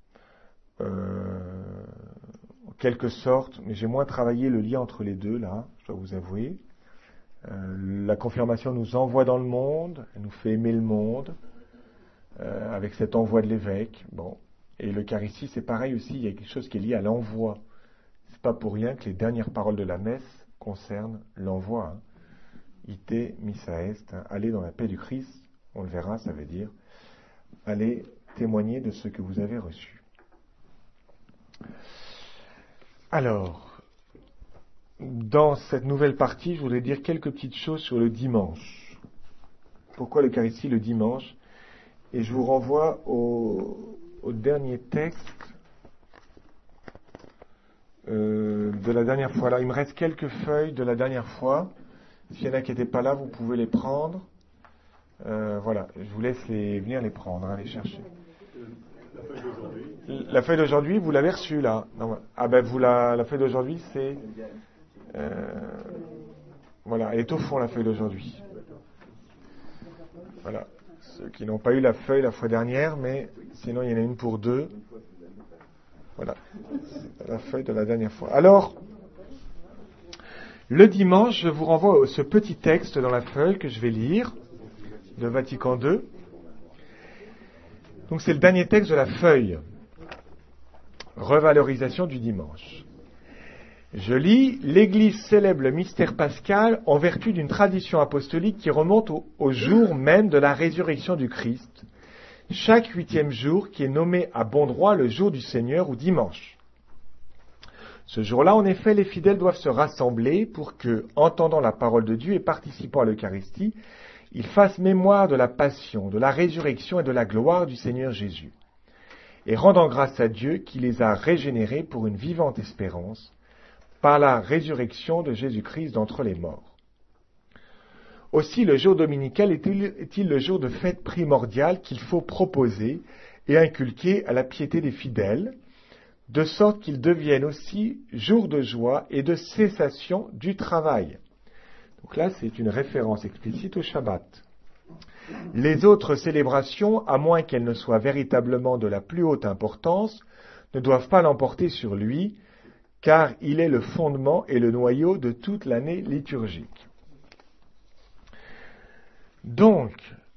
En quelque sorte, mais j'ai moins travaillé le lien entre les deux, là, je dois vous avouer. La confirmation nous envoie dans le monde, elle nous fait aimer le monde, avec cet envoi de l'évêque. Bon. Et l'Eucharistie, c'est pareil aussi, il y a quelque chose qui est lié à l'envoi. C'est pas pour rien que les dernières paroles de la messe concernent l'envoi. Ite missa est, allez dans la paix du Christ, on le verra, ça veut dire allez témoigner de ce que vous avez reçu. Alors, dans cette nouvelle partie, je voudrais dire quelques petites choses sur le dimanche. Pourquoi l'Eucharistie le dimanche? Et je vous renvoie au dernier texte de la dernière fois. Là, il me reste quelques feuilles de la dernière fois. S'il y en a qui n'étaient pas là, vous pouvez les prendre. Voilà, je vous laisse venir les prendre, hein, les chercher. La feuille d'aujourd'hui, vous l'avez reçue là. Non, ah ben la feuille d'aujourd'hui, c'est voilà, elle est au fond la feuille d'aujourd'hui. Voilà, ceux qui n'ont pas eu la feuille la fois dernière, mais sinon il y en a une pour deux. Voilà, c'est la feuille de la dernière fois. Alors, le dimanche, je vous renvoie à ce petit texte dans la feuille que je vais lire de Vatican II. Donc c'est le dernier texte de la feuille. Revalorisation du dimanche. Je lis, l'Église célèbre le mystère pascal en vertu d'une tradition apostolique qui remonte au jour même de la résurrection du Christ, chaque 8e jour qui est nommé à bon droit le jour du Seigneur ou dimanche. Ce jour-là, en effet, les fidèles doivent se rassembler pour que, entendant la parole de Dieu et participant à l'Eucharistie, ils fassent mémoire de la passion, de la résurrection et de la gloire du Seigneur Jésus, et rendant grâce à Dieu qui les a régénérés pour une vivante espérance, par la résurrection de Jésus-Christ d'entre les morts. Aussi, le jour dominical est-il le jour de fête primordial qu'il faut proposer et inculquer à la piété des fidèles, de sorte qu'il devienne aussi jour de joie et de cessation du travail. Donc là, c'est une référence explicite au Shabbat. Les autres célébrations, à moins qu'elles ne soient véritablement de la plus haute importance, ne doivent pas l'emporter sur lui, car il est le fondement et le noyau de toute l'année liturgique. Donc,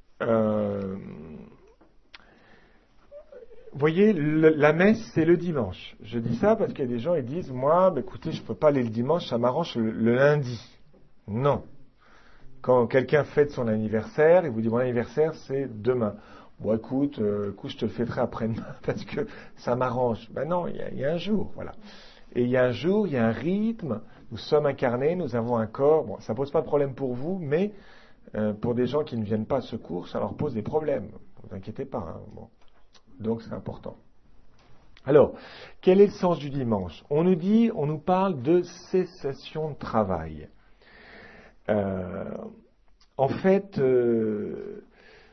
vous voyez, la messe, c'est le dimanche. Je dis ça parce qu'il y a des gens qui disent, moi, écoutez, je ne peux pas aller le dimanche, ça m'arrange le lundi. Non. Quand quelqu'un fête son anniversaire, il vous dit, mon anniversaire, c'est demain. Bon, écoute, je te le fêterai après-demain parce que ça m'arrange. Ben non, il y a un jour, voilà. Et il y a un jour, il y a un rythme, nous sommes incarnés, nous avons un corps. Bon, ça ne pose pas de problème pour vous, mais pour des gens qui ne viennent pas à ce cours, ça leur pose des problèmes. Ne vous inquiétez pas. Hein. Bon. Donc c'est important. Alors, quel est le sens du dimanche? On nous parle de cessation de travail. En fait, le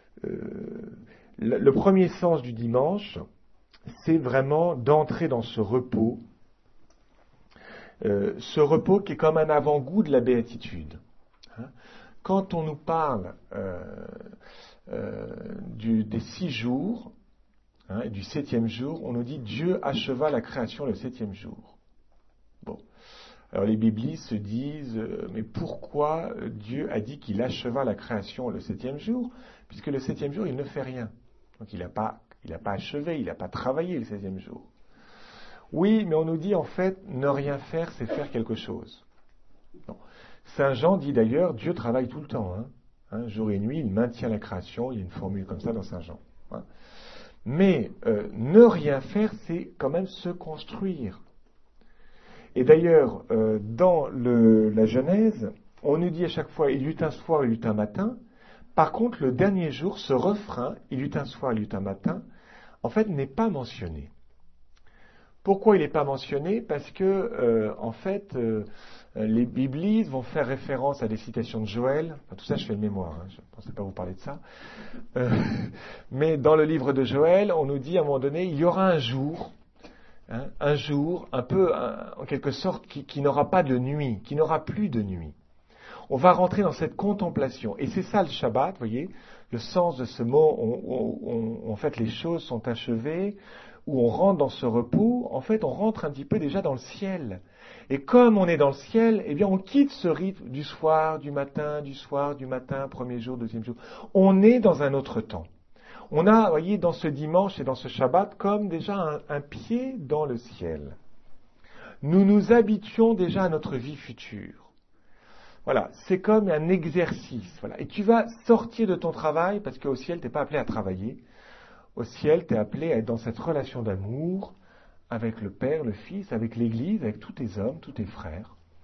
premier sens du dimanche, c'est vraiment d'entrer dans ce repos qui est comme un avant-goût de la béatitude. Quand on nous parle des 6 jours, et du 7e jour, on nous dit Dieu acheva la création le 7e jour. Bon. Alors les biblistes se disent, mais pourquoi Dieu a dit qu'il acheva la création le 7e jour? Puisque le 7e jour, il ne fait rien. Donc il n'a pas achevé, il n'a pas travaillé le 7e jour. Oui, mais on nous dit en fait, ne rien faire, c'est faire quelque chose. Non. Saint Jean dit d'ailleurs, Dieu travaille tout le temps. Jour et nuit, il maintient la création. Il y a une formule comme ça dans Saint Jean. Mais ne rien faire, c'est quand même se construire. Et d'ailleurs, dans la Genèse, on nous dit à chaque fois, il y eut un soir, il y eut un matin. Par contre, le dernier jour, ce refrain, il y eut un soir, il y eut un matin, en fait, n'est pas mentionné. Pourquoi il n'est pas mentionné? Parce que, en fait, les biblistes vont faire référence à des citations de Joël. Enfin, tout ça, je fais le mémoire, je ne pensais pas vous parler de ça. Mais dans le livre de Joël, on nous dit à un moment donné, il y aura un jour, un peu, en quelque sorte, qui n'aura pas de nuit, qui n'aura plus de nuit. On va rentrer dans cette contemplation. Et c'est ça le Shabbat, vous voyez, le sens de ce mot, en fait, les choses sont achevées, où on rentre dans ce repos, en fait, on rentre un petit peu déjà dans le ciel. Et comme on est dans le ciel, eh bien, on quitte ce rythme du soir, du matin, premier jour, deuxième jour. On est dans un autre temps. On a, vous voyez, dans ce dimanche et dans ce Shabbat, comme déjà un pied dans le ciel. Nous nous habituons déjà à notre vie future. Voilà, c'est comme un exercice. Voilà. Et tu vas sortir de ton travail, parce qu'au ciel, tu n'es pas appelé à travailler. Au ciel, tu es appelé à être dans cette relation d'amour avec le Père, le Fils, avec l'Église, avec tous tes hommes, tous tes frères.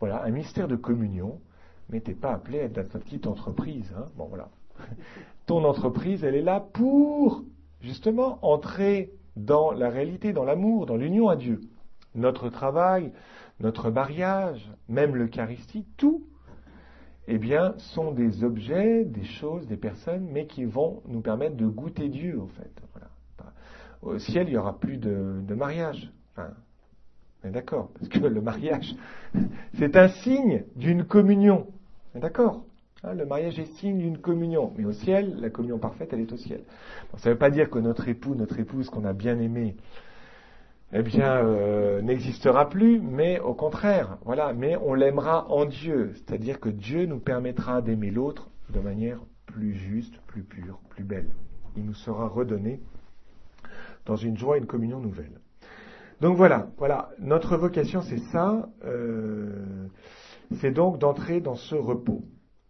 Voilà, un mystère de communion, mais t'es pas appelé à être dans ta petite entreprise. Hein. Bon, voilà. Ton entreprise, elle est là pour, justement, entrer dans la réalité, dans l'amour, dans l'union à Dieu. Notre travail, notre mariage, même l'Eucharistie, tout, eh bien, sont des objets, des choses, des personnes, mais qui vont nous permettre de goûter Dieu, en fait. Voilà. Au ciel, il n'y aura plus de mariage. Enfin, on est d'accord, parce que le mariage, c'est un signe d'une communion. On est d'accord, hein, le mariage est signe d'une communion. Mais au ciel, la communion parfaite, elle est au ciel. Bon, ça ne veut pas dire que notre époux, notre épouse qu'on a bien aimé, eh bien, n'existera plus, mais au contraire, voilà, mais on l'aimera en Dieu, c'est-à-dire que Dieu nous permettra d'aimer l'autre de manière plus juste, plus pure, plus belle. Il nous sera redonné dans une joie et une communion nouvelle. Donc voilà, notre vocation c'est ça, c'est donc d'entrer dans ce repos.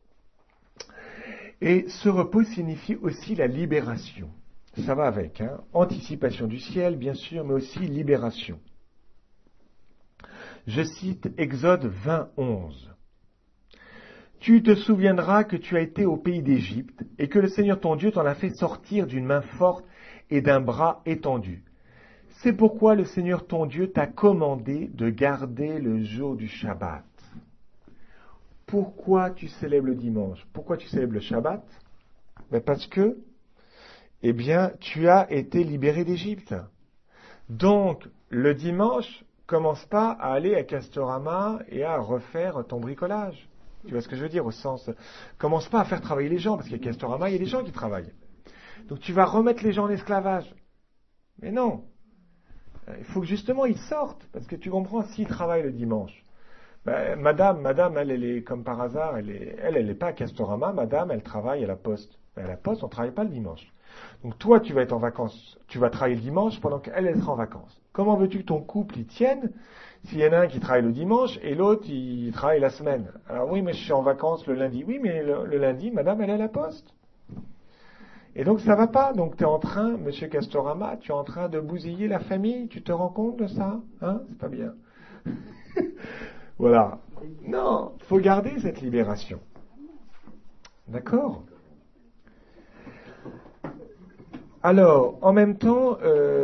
Et ce repos signifie aussi la libération. Ça va avec, hein. Anticipation du ciel, bien sûr, mais aussi libération. Je cite Exode 20:11. Tu te souviendras que tu as été au pays d'Égypte et que le Seigneur ton Dieu t'en a fait sortir d'une main forte et d'un bras étendu. C'est pourquoi le Seigneur ton Dieu t'a commandé de garder le jour du Shabbat. Pourquoi tu célèbres le dimanche? Pourquoi tu célèbres le Shabbat? Ben parce que, eh bien, tu as été libéré d'Égypte. Donc, le dimanche, commence pas à aller à Castorama et à refaire ton bricolage. Tu vois ce que je veux dire au sens... Commence pas à faire travailler les gens, parce qu'à Castorama, il y a des gens qui travaillent. Donc tu vas remettre les gens en esclavage. Mais non. Il faut que justement ils sortent, parce que tu comprends, s'ils travaillent le dimanche. Ben, madame, elle est comme par hasard, elle n'est pas à Castorama, madame, elle travaille à la Poste. Ben, à la Poste, on ne travaille pas le dimanche. Donc toi, tu vas être en vacances, tu vas travailler le dimanche pendant qu'elle sera en vacances. Comment veux-tu que ton couple y tienne s'il y en a un qui travaille le dimanche et l'autre, il travaille la semaine? Alors oui, mais je suis en vacances le lundi. Oui, mais le lundi, madame, elle est à la Poste. Et donc ça va pas. Donc tu es en train, monsieur Castorama, tu es en train de bousiller la famille. Tu te rends compte de ça? Hein? C'est pas bien. Voilà. Non, faut garder cette libération. D'accord? Alors, en même temps,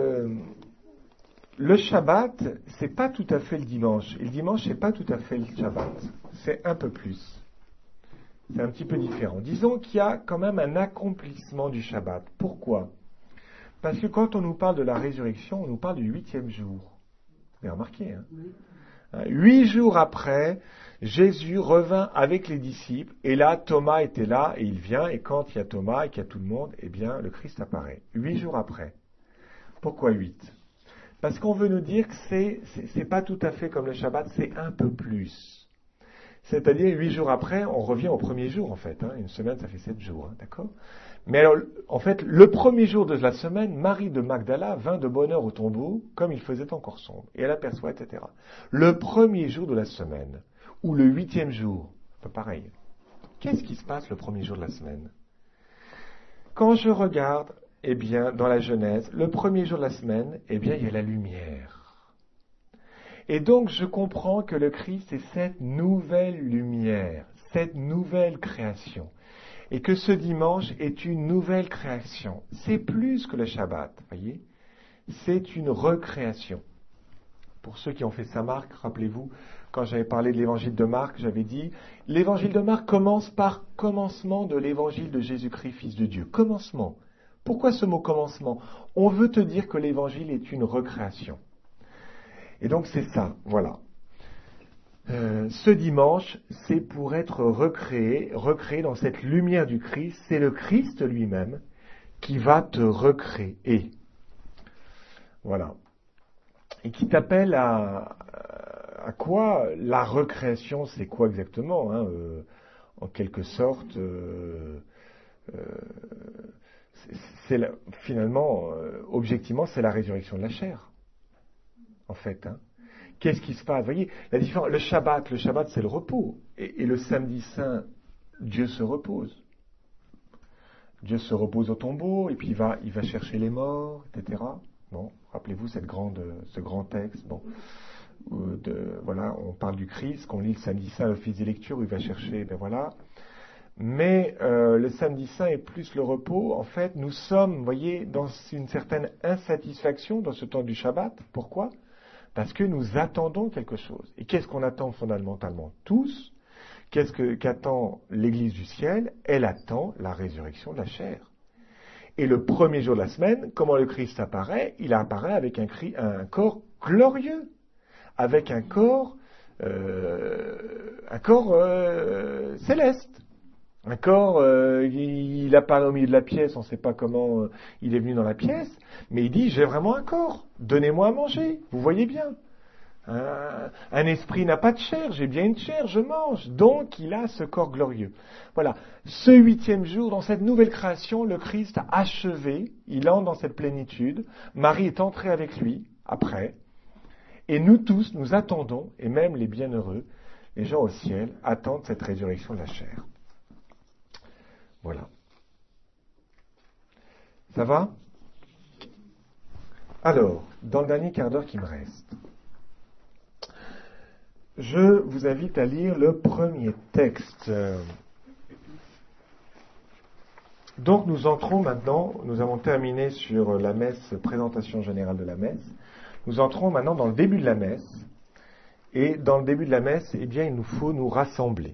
le Shabbat, c'est pas tout à fait le dimanche. Et le dimanche, c'est pas tout à fait le Shabbat. C'est un peu plus. C'est un petit peu différent. Disons qu'il y a quand même un accomplissement du Shabbat. Pourquoi? Parce que quand on nous parle de la résurrection, on nous parle du 8e jour. Vous avez remarqué, hein? 8 jours après, Jésus revint avec les disciples, et là, Thomas était là, et il vient, et quand il y a Thomas et qu'il y a tout le monde, eh bien, le Christ apparaît. 8 jours après. Pourquoi 8? Parce qu'on veut nous dire que c'est pas tout à fait comme le Shabbat, c'est un peu plus. C'est-à-dire, 8 jours après, on revient au premier jour, en fait. Hein. Une semaine, ça fait 7 jours, hein, d'accord? Mais alors, en fait, le premier jour de la semaine, Marie de Magdala vint de bonne heure au tombeau, comme il faisait encore sombre, et elle aperçoit, etc. Le premier jour de la semaine, ou le 8e jour, pas pareil. Qu'est-ce qui se passe le premier jour de la semaine? Quand je regarde, eh bien, dans la Genèse, le premier jour de la semaine, eh bien, il y a la lumière. Et donc, je comprends que le Christ est cette nouvelle lumière, cette nouvelle création. Et que ce dimanche est une nouvelle création. C'est plus que le Shabbat, voyez? C'est une recréation. Pour ceux qui ont fait sa marque, rappelez-vous, quand j'avais parlé de l'évangile de Marc, j'avais dit, l'évangile de Marc commence par commencement de l'évangile de Jésus-Christ, Fils de Dieu. Commencement. Pourquoi ce mot commencement? On veut te dire que l'évangile est une recréation. Et donc c'est ça, voilà. Ce dimanche, c'est pour être recréé dans cette lumière du Christ. C'est le Christ lui-même qui va te recréer. Voilà. Et qui t'appelle à quoi? La recréation, c'est quoi exactement, hein? En quelque sorte, finalement, objectivement, c'est la résurrection de la chair. En fait, hein. Qu'est-ce qui se passe? Vous voyez, la différence, le Shabbat, c'est le repos. Et le samedi saint, Dieu se repose. Dieu se repose au tombeau, et puis il va chercher les morts, etc. Bon, rappelez-vous ce grand texte. Bon, Voilà, on parle du Christ, qu'on lit le samedi saint, l'office des lectures, où il va chercher, ben voilà. Mais le samedi saint est plus le repos. En fait, nous sommes, vous voyez, dans une certaine insatisfaction dans ce temps du Shabbat. Pourquoi ? Parce que nous attendons quelque chose. Et qu'est-ce qu'on attend fondamentalement tous ? Qu'attend l'Église du ciel ? Elle attend la résurrection de la chair. Et le premier jour de la semaine, comment le Christ apparaît ? Il apparaît avec un corps glorieux, avec un corps céleste. Un corps, il apparaît au milieu de la pièce, on ne sait pas comment il est venu dans la pièce, mais il dit, j'ai vraiment un corps, donnez-moi à manger, vous voyez bien. Un esprit n'a pas de chair, j'ai bien une chair, je mange. Donc il a ce corps glorieux. Voilà. Ce 8e jour, dans cette nouvelle création, le Christ a achevé, il entre dans cette plénitude. Marie est entrée avec lui, après. Et nous tous, nous attendons, et même les bienheureux, les gens au ciel, attendent cette résurrection de la chair. Voilà. Ça va ? Alors, dans le dernier quart d'heure qui me reste, je vous invite à lire le premier texte. Donc nous entrons maintenant, nous avons terminé sur la messe, présentation générale de la messe. Nous entrons maintenant dans le début de la messe. Et dans le début de la messe, eh bien, il nous faut nous rassembler.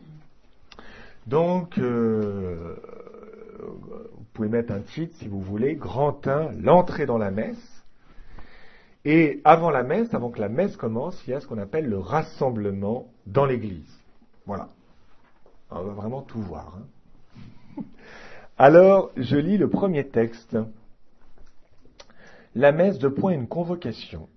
Donc, vous pouvez mettre un titre si vous voulez, Grand 1, l'entrée dans la messe. Et avant la messe, avant que la messe commence, il y a ce qu'on appelle le rassemblement dans l'église. Voilà. On va vraiment tout voir. Alors, je lis le premier texte. La messe, une convocation.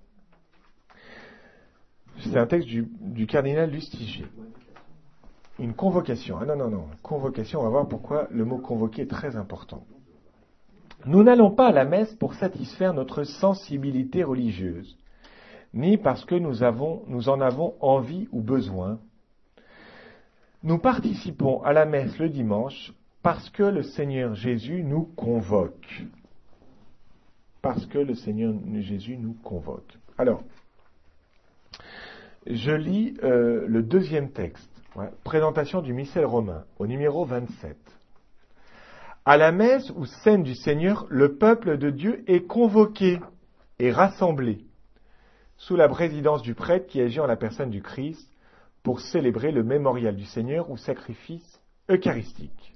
C'est un texte du cardinal Lustiger. Une convocation. Non. Convocation, on va voir pourquoi le mot convoquer est très important. Nous n'allons pas à la messe pour satisfaire notre sensibilité religieuse, ni parce que nous en avons envie ou besoin. Nous participons à la messe le dimanche parce que le Seigneur Jésus nous convoque. Parce que le Seigneur Jésus nous convoque. Alors, je lis le deuxième texte, présentation du missel romain, au numéro 27. À la messe ou scène du Seigneur, le peuple de Dieu est convoqué et rassemblé sous la présidence du prêtre qui agit en la personne du Christ pour célébrer le mémorial du Seigneur ou sacrifice eucharistique.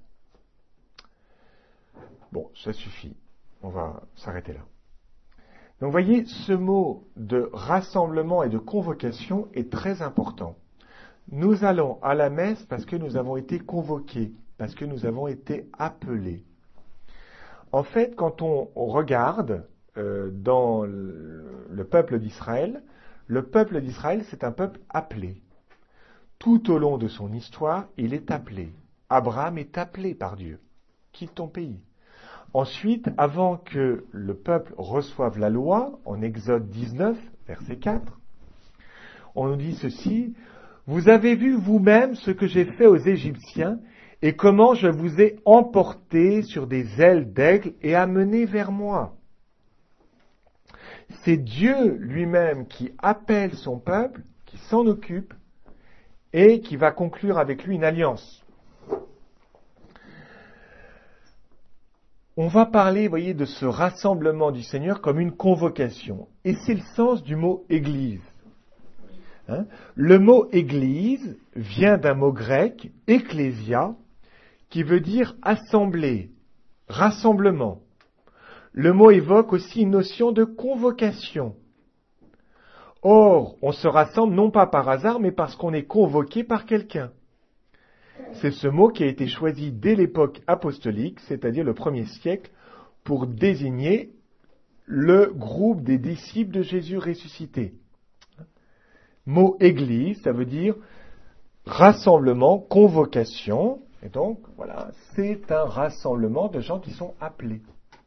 Bon, ça suffit. On va s'arrêter là. Donc, vous voyez, ce mot de rassemblement et de convocation est très important. Nous allons à la messe parce que nous avons été convoqués, parce que nous avons été appelés. En fait, quand on regarde dans le peuple d'Israël, c'est un peuple appelé. Tout au long de son histoire, il est appelé. Abraham est appelé par Dieu. Quitte ton pays. Ensuite, avant que le peuple reçoive la loi, en Exode 19, verset 4, on nous dit ceci, « Vous avez vu vous-même ce que j'ai fait aux Égyptiens et comment je vous ai emportés sur des ailes d'aigle et amenés vers moi. » C'est Dieu lui-même qui appelle son peuple, qui s'en occupe et qui va conclure avec lui une alliance. On va parler, vous voyez, de ce rassemblement du Seigneur comme une convocation. Et c'est le sens du mot « église ». Le mot « église » vient d'un mot grec, « ecclésia », qui veut dire « assemblée »,« rassemblement ». Le mot évoque aussi une notion de convocation. Or, on se rassemble non pas par hasard, mais parce qu'on est convoqué par quelqu'un. C'est ce mot qui a été choisi dès l'époque apostolique, c'est-à-dire le 1er siècle, pour désigner le groupe des disciples de Jésus ressuscité. Mot église, ça veut dire rassemblement, convocation, et donc voilà, c'est un rassemblement de gens qui sont appelés.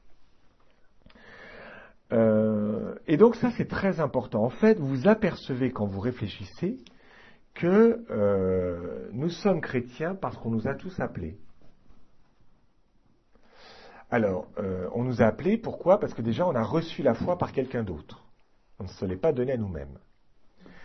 Et donc ça c'est très important. En fait, vous apercevez quand vous réfléchissez que nous sommes chrétiens parce qu'on nous a tous appelés. Alors, on nous a appelés, pourquoi ? Parce que déjà on a reçu la foi par quelqu'un d'autre. On ne se l'est pas donné à nous-mêmes.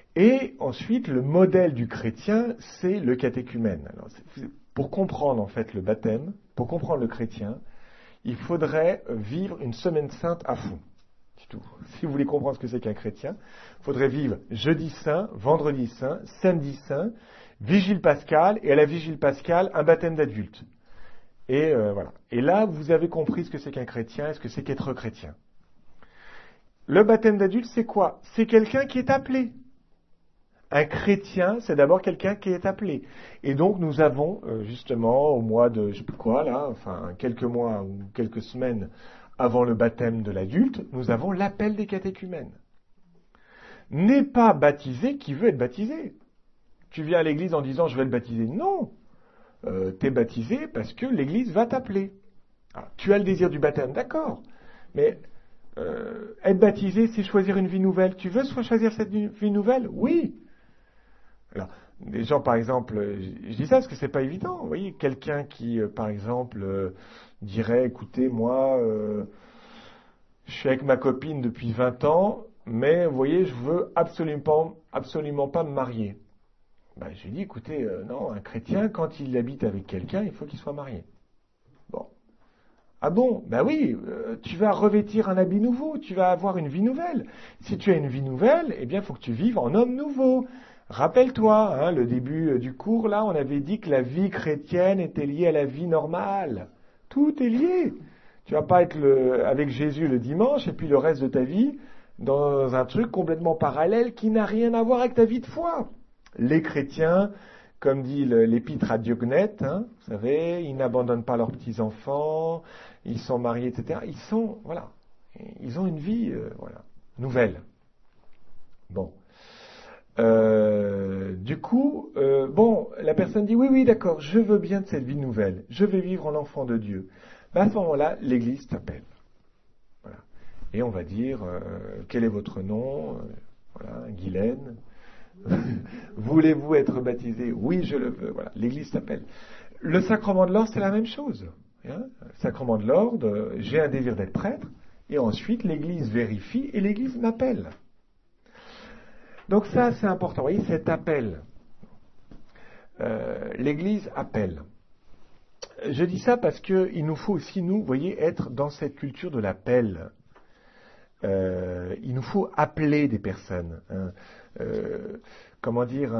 Et ensuite, le modèle du chrétien, c'est le catéchumène. Alors, pour comprendre en fait le baptême, pour comprendre le chrétien, il faudrait vivre une semaine sainte à fond. C'est tout. Si vous voulez comprendre ce que c'est qu'un chrétien, il faudrait vivre jeudi saint, vendredi saint, samedi saint, vigile pascale, et à la vigile pascale, un baptême d'adulte. Et voilà. Et là, vous avez compris ce que c'est qu'un chrétien et ce que c'est qu'être chrétien. Le baptême d'adulte, c'est quoi? C'est quelqu'un qui est appelé. Un chrétien, c'est d'abord quelqu'un qui est appelé. Et donc, nous avons, justement, au mois de, je sais plus quoi, là, enfin, quelques mois ou quelques semaines avant le baptême de l'adulte, nous avons l'appel des catéchumènes. N'est pas baptisé qui veut être baptisé. Tu viens à l'église en disant, je vais être baptisé. Non. T'es baptisé parce que l'église va t'appeler. Alors, tu as le désir du baptême, d'accord. Mais être baptisé, c'est choisir une vie nouvelle. Tu veux choisir cette vie nouvelle? Oui. Alors, des gens, par exemple, je dis ça parce que c'est pas évident. Vous voyez, quelqu'un qui, par exemple, dirait, écoutez, moi, je suis avec ma copine depuis 20 ans, mais vous voyez, je veux absolument pas me marier. Ben, je lui dis, écoutez, non, un chrétien, quand il habite avec quelqu'un, il faut qu'il soit marié. Bon. Ah bon? Ben oui, tu vas revêtir un habit nouveau, tu vas avoir une vie nouvelle. Si tu as une vie nouvelle, eh bien, il faut que tu vives en homme nouveau. Rappelle-toi, hein, le début du cours, là, on avait dit que la vie chrétienne était liée à la vie normale. Tout est lié. Tu vas pas être avec Jésus le dimanche et puis le reste de ta vie dans un truc complètement parallèle qui n'a rien à voir avec ta vie de foi. Les chrétiens, comme dit l'épître à Diognète, hein, vous savez, ils n'abandonnent pas leurs petits-enfants, ils sont mariés, etc. Ils ont une vie, nouvelle. Bon. Du coup, la personne dit, oui, d'accord, je veux bien de cette vie nouvelle, je vais vivre en enfant de Dieu. Ben, à ce moment-là, l'Église t'appelle. Voilà. Et on va dire, quel est votre nom? Guylaine. Voulez-vous être baptisé? Oui, je le veux. Voilà, l'Église t'appelle. Le sacrement de l'ordre, c'est la même chose. Hein, sacrement de l'ordre, j'ai un désir d'être prêtre, et ensuite l'Église vérifie et l'Église m'appelle. Donc ça, c'est important. Vous voyez, cet appel. L'Église appelle. Je dis ça parce qu'il nous faut aussi, nous, vous voyez, être dans cette culture de l'appel. Il nous faut appeler des personnes. Comment dire,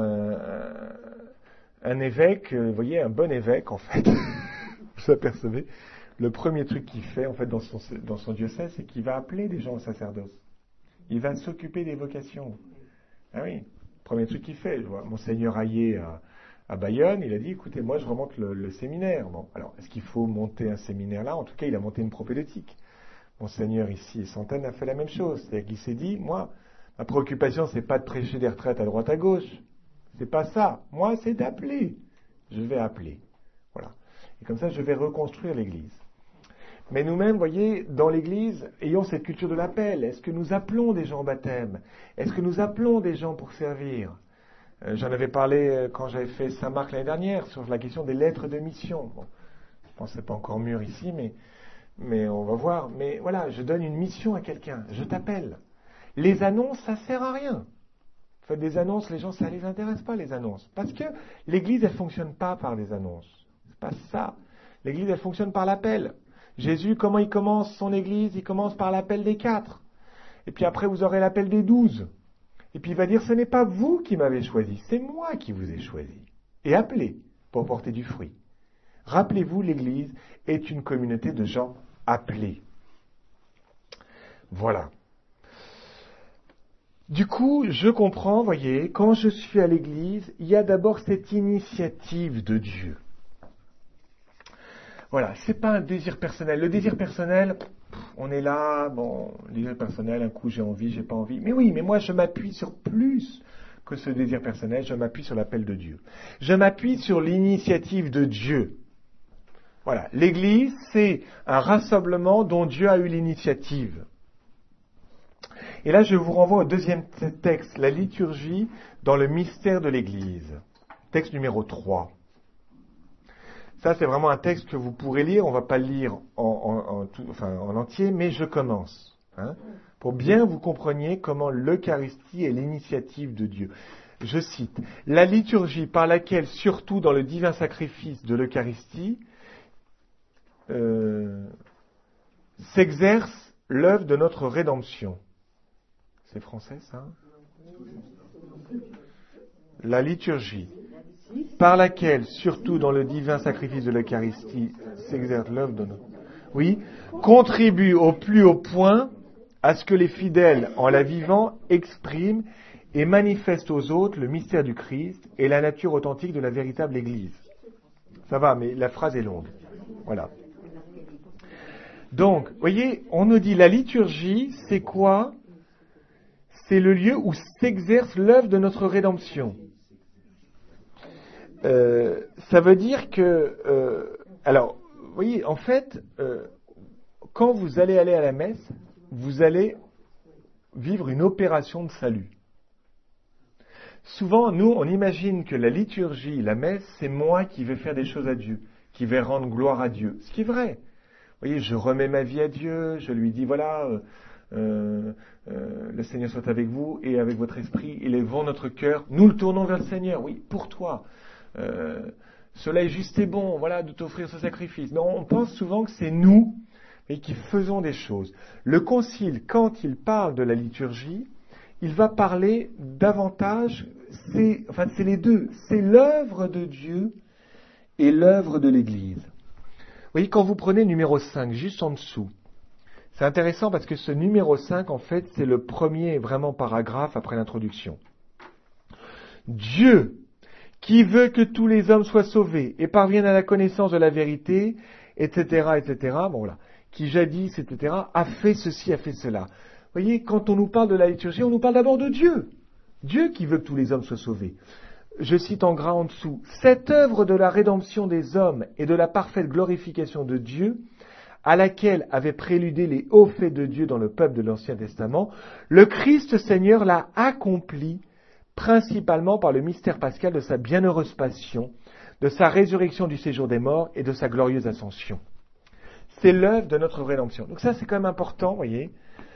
un évêque, vous voyez, un bon évêque, en fait, vous apercevez, le premier truc qu'il fait, en fait, dans son diocèse, c'est qu'il va appeler des gens au sacerdoce. Il va s'occuper des vocations. Ah oui, premier truc qu'il fait. Je vois Monseigneur Hayet à Bayonne, il a dit, écoutez, moi je remonte le séminaire. Bon, alors, est-ce qu'il faut monter un séminaire là? En tout cas, il a monté une propédeutique. Monseigneur ici, Fontaine a fait la même chose. C'est-à-dire qu'il s'est dit, moi, ma préoccupation, c'est pas de prêcher des retraites à droite à gauche. C'est pas ça. Moi, c'est d'appeler. Je vais appeler. Voilà. Et comme ça, je vais reconstruire l'Église. Mais nous-mêmes, voyez, dans l'Église, ayons cette culture de l'appel. Est-ce que nous appelons des gens au baptême? Est-ce que nous appelons des gens pour servir? J'en avais parlé quand j'avais fait Saint-Marc l'année dernière sur la question des lettres de mission. Bon, je pense que c'est pas encore mûr ici, mais on va voir. Mais voilà, je donne une mission à quelqu'un. Je t'appelle. Les annonces, ça sert à rien. Faites des annonces, les gens, ça les intéresse pas, les annonces. Parce que l'Église, elle fonctionne pas par les annonces. C'est pas ça. L'Église, elle fonctionne par l'appel. Jésus, comment il commence son Église? Il commence par l'appel des 4. Et puis après, vous aurez l'appel des 12. Et puis il va dire, ce n'est pas vous qui m'avez choisi, c'est moi qui vous ai choisi. Et appelé pour porter du fruit. Rappelez-vous, l'Église est une communauté de gens appelés. Voilà. Du coup, je comprends, voyez, quand je suis à l'Église, il y a d'abord cette initiative de Dieu. Voilà, c'est pas un désir personnel. Le désir personnel, on est là, bon, le désir personnel, un coup j'ai envie, j'ai pas envie. Mais oui, mais moi je m'appuie sur plus que ce désir personnel, je m'appuie sur l'appel de Dieu. Je m'appuie sur l'initiative de Dieu. Voilà, l'Église, c'est un rassemblement dont Dieu a eu l'initiative. Et là, je vous renvoie au deuxième texte, la liturgie dans le mystère de l'Église. Texte numéro 3. Ça, c'est vraiment un texte que vous pourrez lire. On ne va pas le lire en entier, mais je commence. Hein, pour bien vous compreniez comment l'Eucharistie est l'initiative de Dieu. Je cite, « La liturgie par laquelle, surtout dans le divin sacrifice de l'Eucharistie, s'exerce l'œuvre de notre rédemption. » C'est français, ça? La liturgie par laquelle, surtout dans le divin sacrifice de l'Eucharistie, s'exerce l'œuvre de notre... Oui, contribue au plus haut point à ce que les fidèles, en la vivant, expriment et manifestent aux autres le mystère du Christ et la nature authentique de la véritable Église. Ça va, mais la phrase est longue. Voilà. Donc, vous voyez, on nous dit la liturgie, c'est quoi? C'est le lieu où s'exerce l'œuvre de notre rédemption. Ça veut dire que... alors, vous voyez, en fait, quand vous allez aller à la messe, vous allez vivre une opération de salut. Souvent, nous, on imagine que la liturgie, la messe, c'est moi qui vais faire des choses à Dieu, qui vais rendre gloire à Dieu. Ce qui est vrai. Vous voyez, je remets ma vie à Dieu, je lui dis, voilà, le Seigneur soit avec vous et avec votre esprit, élevons notre cœur, nous le tournons vers le Seigneur, oui, pour toi. Cela est juste et bon, voilà, de t'offrir ce sacrifice. Mais on pense souvent que c'est nous et qui faisons des choses. Le Concile, quand il parle de la liturgie, il va parler davantage, c'est les deux, c'est l'œuvre de Dieu et l'œuvre de l'Église. Vous voyez, quand vous prenez le numéro 5, juste en dessous, c'est intéressant parce que ce numéro 5, en fait, c'est le premier vraiment paragraphe après l'introduction. Dieu, qui veut que tous les hommes soient sauvés et parviennent à la connaissance de la vérité, etc., etc., bon voilà, qui jadis, etc., a fait ceci, a fait cela. Vous voyez, quand on nous parle de la liturgie, on nous parle d'abord de Dieu. Dieu qui veut que tous les hommes soient sauvés. Je cite en gras en dessous, « Cette œuvre de la rédemption des hommes et de la parfaite glorification de Dieu, à laquelle avaient préludé les hauts faits de Dieu dans le peuple de l'Ancien Testament, le Christ Seigneur l'a accompli principalement par le mystère pascal de sa bienheureuse passion, de sa résurrection du séjour des morts et de sa glorieuse ascension. » C'est l'œuvre de notre rédemption. Donc ça, c'est quand même important, vous voyez,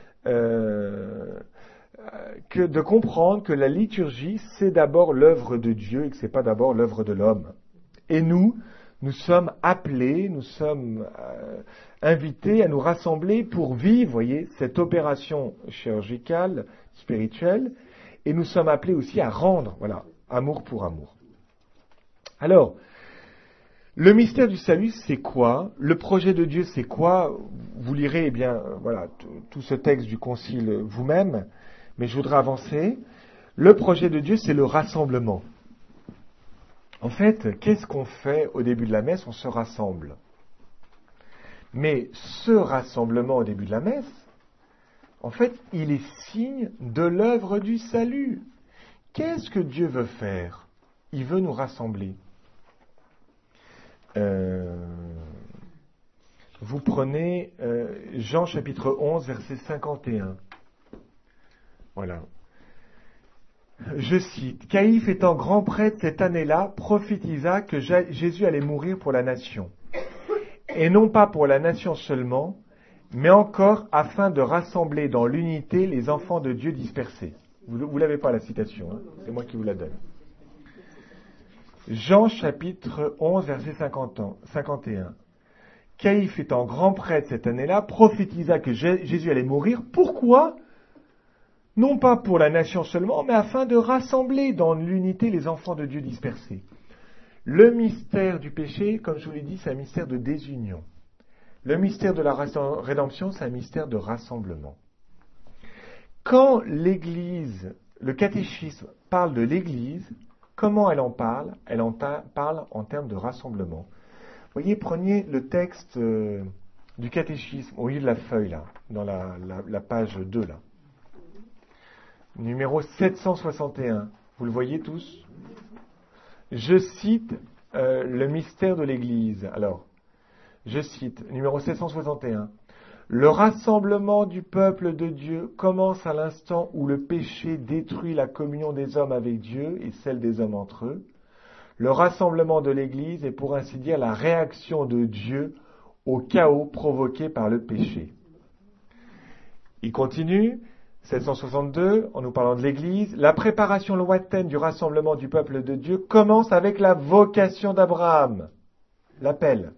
que de comprendre que la liturgie, c'est d'abord l'œuvre de Dieu et que c'est pas d'abord l'œuvre de l'homme. Et nous sommes appelés, nous sommes invités à nous rassembler pour vivre, voyez, cette opération chirurgicale, spirituelle, et nous sommes appelés aussi à rendre, voilà, amour pour amour. Alors, le mystère du salut, c'est quoi? Le projet de Dieu, c'est quoi? Vous lirez, eh bien, voilà, tout ce texte du Concile vous-même, mais je voudrais avancer. Le projet de Dieu, c'est le rassemblement. En fait, qu'est-ce qu'on fait au début de la messe? On se rassemble. Mais ce rassemblement au début de la messe, en fait, il est signe de l'œuvre du salut. Qu'est-ce que Dieu veut faire? Il veut nous rassembler. Vous prenez Jean chapitre 11, verset 51. Voilà. Je cite, « Caïphe étant grand prêtre cette année-là, prophétisa que Jésus allait mourir pour la nation. Et non pas pour la nation seulement, mais encore afin de rassembler dans l'unité les enfants de Dieu dispersés. » Vous l'avez pas la citation, hein, c'est moi qui vous la donne. Jean chapitre 11, verset 51. « Caïphe étant grand prêtre cette année-là, prophétisa que Jésus allait mourir. Pourquoi ? Non pas pour la nation seulement, mais afin de rassembler dans l'unité les enfants de Dieu dispersés. » Le mystère du péché, comme je vous l'ai dit, c'est un mystère de désunion. Le mystère de la rédemption, c'est un mystère de rassemblement. Quand l'Église, le catéchisme parle de l'Église, comment elle en parle? Elle en parle en termes de rassemblement. Vous voyez, prenez le texte du catéchisme au milieu de la feuille, là, dans la page 2, là. Numéro 761. Vous le voyez tous? Je cite le mystère de l'Église. Alors, je cite, numéro 761. Le rassemblement du peuple de Dieu commence à l'instant où le péché détruit la communion des hommes avec Dieu et celle des hommes entre eux. Le rassemblement de l'Église est pour ainsi dire la réaction de Dieu au chaos provoqué par le péché. Il continue, 762, en nous parlant de l'Église. La préparation lointaine du rassemblement du peuple de Dieu commence avec la vocation d'Abraham. L'appel.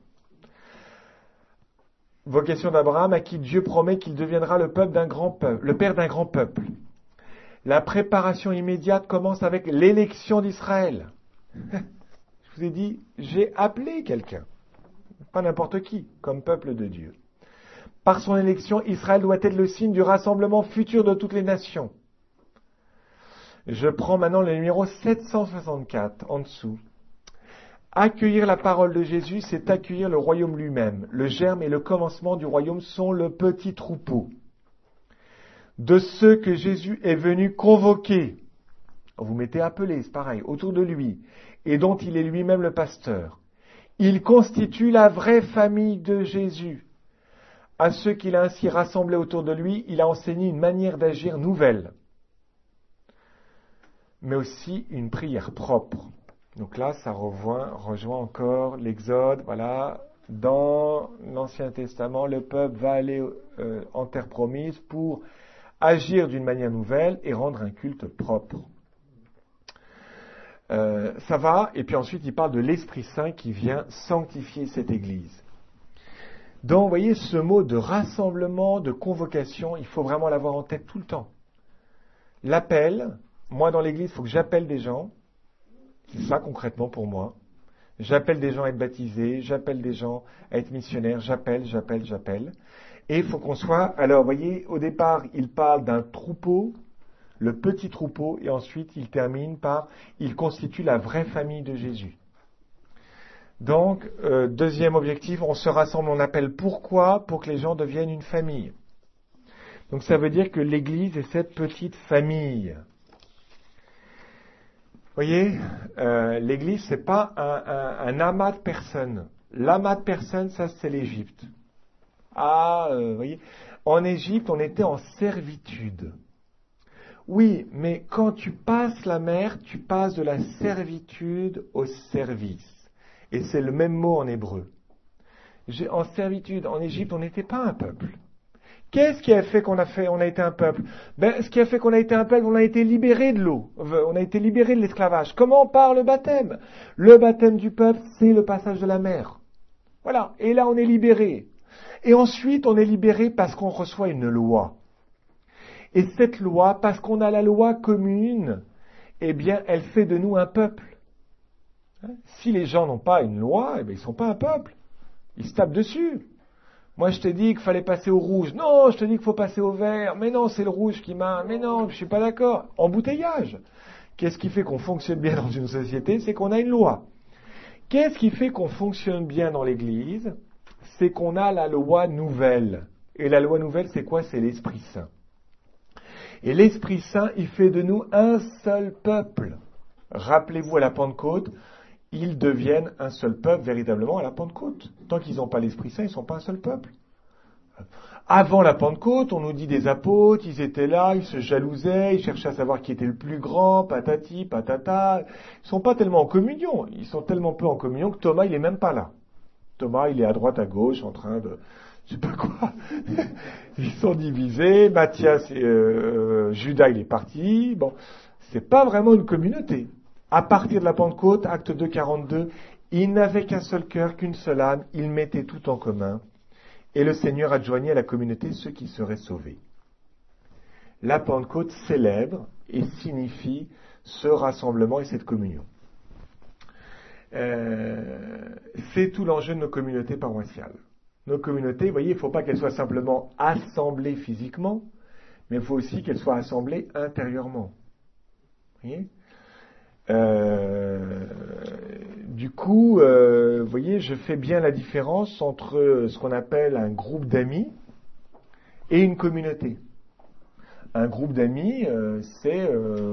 Vocation d'Abraham à qui Dieu promet qu'il deviendra le peuple d'un grand peuple, le père d'un grand peuple. La préparation immédiate commence avec l'élection d'Israël. Je vous ai dit, j'ai appelé quelqu'un, pas n'importe qui, comme peuple de Dieu. Par son élection, Israël doit être le signe du rassemblement futur de toutes les nations. Je prends maintenant le numéro 764 en dessous. Accueillir la parole de Jésus, c'est accueillir le royaume lui-même. Le germe et le commencement du royaume sont le petit troupeau de ceux que Jésus est venu convoquer. Vous mettez appeler, c'est pareil, autour de lui, et dont il est lui-même le pasteur. Il constitue la vraie famille de Jésus. À ceux qu'il a ainsi rassemblés autour de lui, il a enseigné une manière d'agir nouvelle, mais aussi une prière propre. Donc là, ça rejoint encore l'Exode. Voilà, dans l'Ancien Testament, le peuple va aller en terre promise pour agir d'une manière nouvelle et rendre un culte propre. Ça va, et puis ensuite il parle de l'Esprit Saint qui vient sanctifier cette Église. Donc, vous voyez, ce mot de rassemblement, de convocation, il faut vraiment l'avoir en tête tout le temps. L'appel, moi dans l'Église, il faut que j'appelle des gens, c'est ça concrètement pour moi. J'appelle des gens à être baptisés, j'appelle des gens à être missionnaires, j'appelle. Et il faut qu'on soit... Alors, vous voyez, au départ, il parle d'un troupeau, le petit troupeau, et ensuite il termine par « il constitue la vraie famille de Jésus ». Donc, deuxième objectif, on se rassemble, on appelle pourquoi? Pour que les gens deviennent une famille. Donc ça veut dire que l'Église est cette petite famille. Vous voyez, l'Église, c'est pas un amas de personnes. L'amas de personnes, ça c'est l'Égypte. Vous voyez, en Égypte, on était en servitude. Oui, mais quand tu passes la mer, tu passes de la servitude au service. Et c'est le même mot en hébreu. En servitude, en Égypte, on n'était pas un peuple. Qu'est-ce qui a fait qu'on a été un peuple? Ce qui a fait qu'on a été un peuple, on a été libéré de l'eau. On a été libéré de l'esclavage. Comment? Par le baptême. Le baptême du peuple, c'est le passage de la mer. Voilà. Et là, on est libéré. Et ensuite, on est libéré parce qu'on reçoit une loi. Et cette loi, parce qu'on a la loi commune, eh bien, elle fait de nous un peuple. Si les gens n'ont pas une loi, eh bien, ils ne sont pas un peuple. Ils se tapent dessus. Moi, je t'ai dit qu'il fallait passer au rouge. Non, je te dis qu'il faut passer au vert. Mais non, c'est le rouge qui m'a... Mais non, je ne suis pas d'accord. Embouteillage. Qu'est-ce qui fait qu'on fonctionne bien dans une société? C'est qu'on a une loi. Qu'est-ce qui fait qu'on fonctionne bien dans l'Église? C'est qu'on a la loi nouvelle. Et la loi nouvelle, c'est quoi? C'est l'Esprit Saint. Et l'Esprit Saint, il fait de nous un seul peuple. Rappelez-vous à la Pentecôte, ils deviennent un seul peuple véritablement à la Pentecôte. Tant qu'ils n'ont pas l'Esprit Saint, ils ne sont pas un seul peuple. Avant la Pentecôte, on nous dit des apôtres, ils étaient là, ils se jalousaient, ils cherchaient à savoir qui était le plus grand, patati, patata. Ils ne sont pas tellement en communion. Ils sont tellement peu en communion que Thomas, il n'est même pas là. Thomas, il est à droite, à gauche, en train de... je sais pas quoi. Ils sont divisés. Matthias et Judas, il est parti. Bon, c'est pas vraiment une communauté. À partir de la Pentecôte, acte 2, 42, ils n'avaient qu'un seul cœur, qu'une seule âme, ils mettaient tout en commun, et le Seigneur adjoignait à la communauté ceux qui seraient sauvés. La Pentecôte célèbre et signifie ce rassemblement et cette communion. C'est tout l'enjeu de nos communautés paroissiales. Nos communautés, vous voyez, il ne faut pas qu'elles soient simplement assemblées physiquement, mais il faut aussi qu'elles soient assemblées intérieurement. Vous voyez ? Du coup, vous voyez, je fais bien la différence entre ce qu'on appelle un groupe d'amis et une communauté. Un groupe d'amis, c'est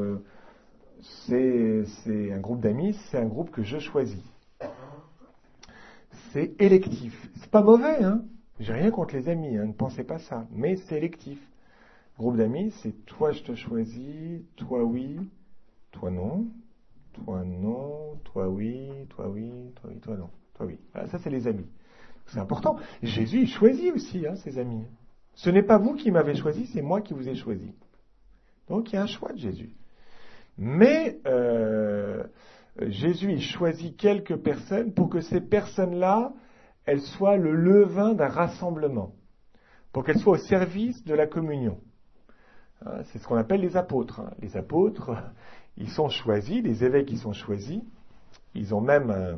un groupe d'amis, c'est un groupe que je choisis. C'est électif. C'est pas mauvais, hein. J'ai rien contre les amis, hein, ne pensez pas ça. Mais c'est électif. Groupe d'amis, c'est toi je te choisis, toi oui, toi non. Toi non, toi oui, toi oui, toi oui, toi non, toi oui. Voilà, ça c'est les amis. C'est important. Jésus, il choisit aussi ses amis. Ce n'est pas vous qui m'avez choisi, c'est moi qui vous ai choisi. Donc il y a un choix de Jésus. Mais Jésus il choisit quelques personnes pour que ces personnes-là, elles soient le levain d'un rassemblement, pour qu'elles soient au service de la communion. C'est ce qu'on appelle les apôtres. Les apôtres, ils sont choisis, les évêques ils sont choisis. Ils ont même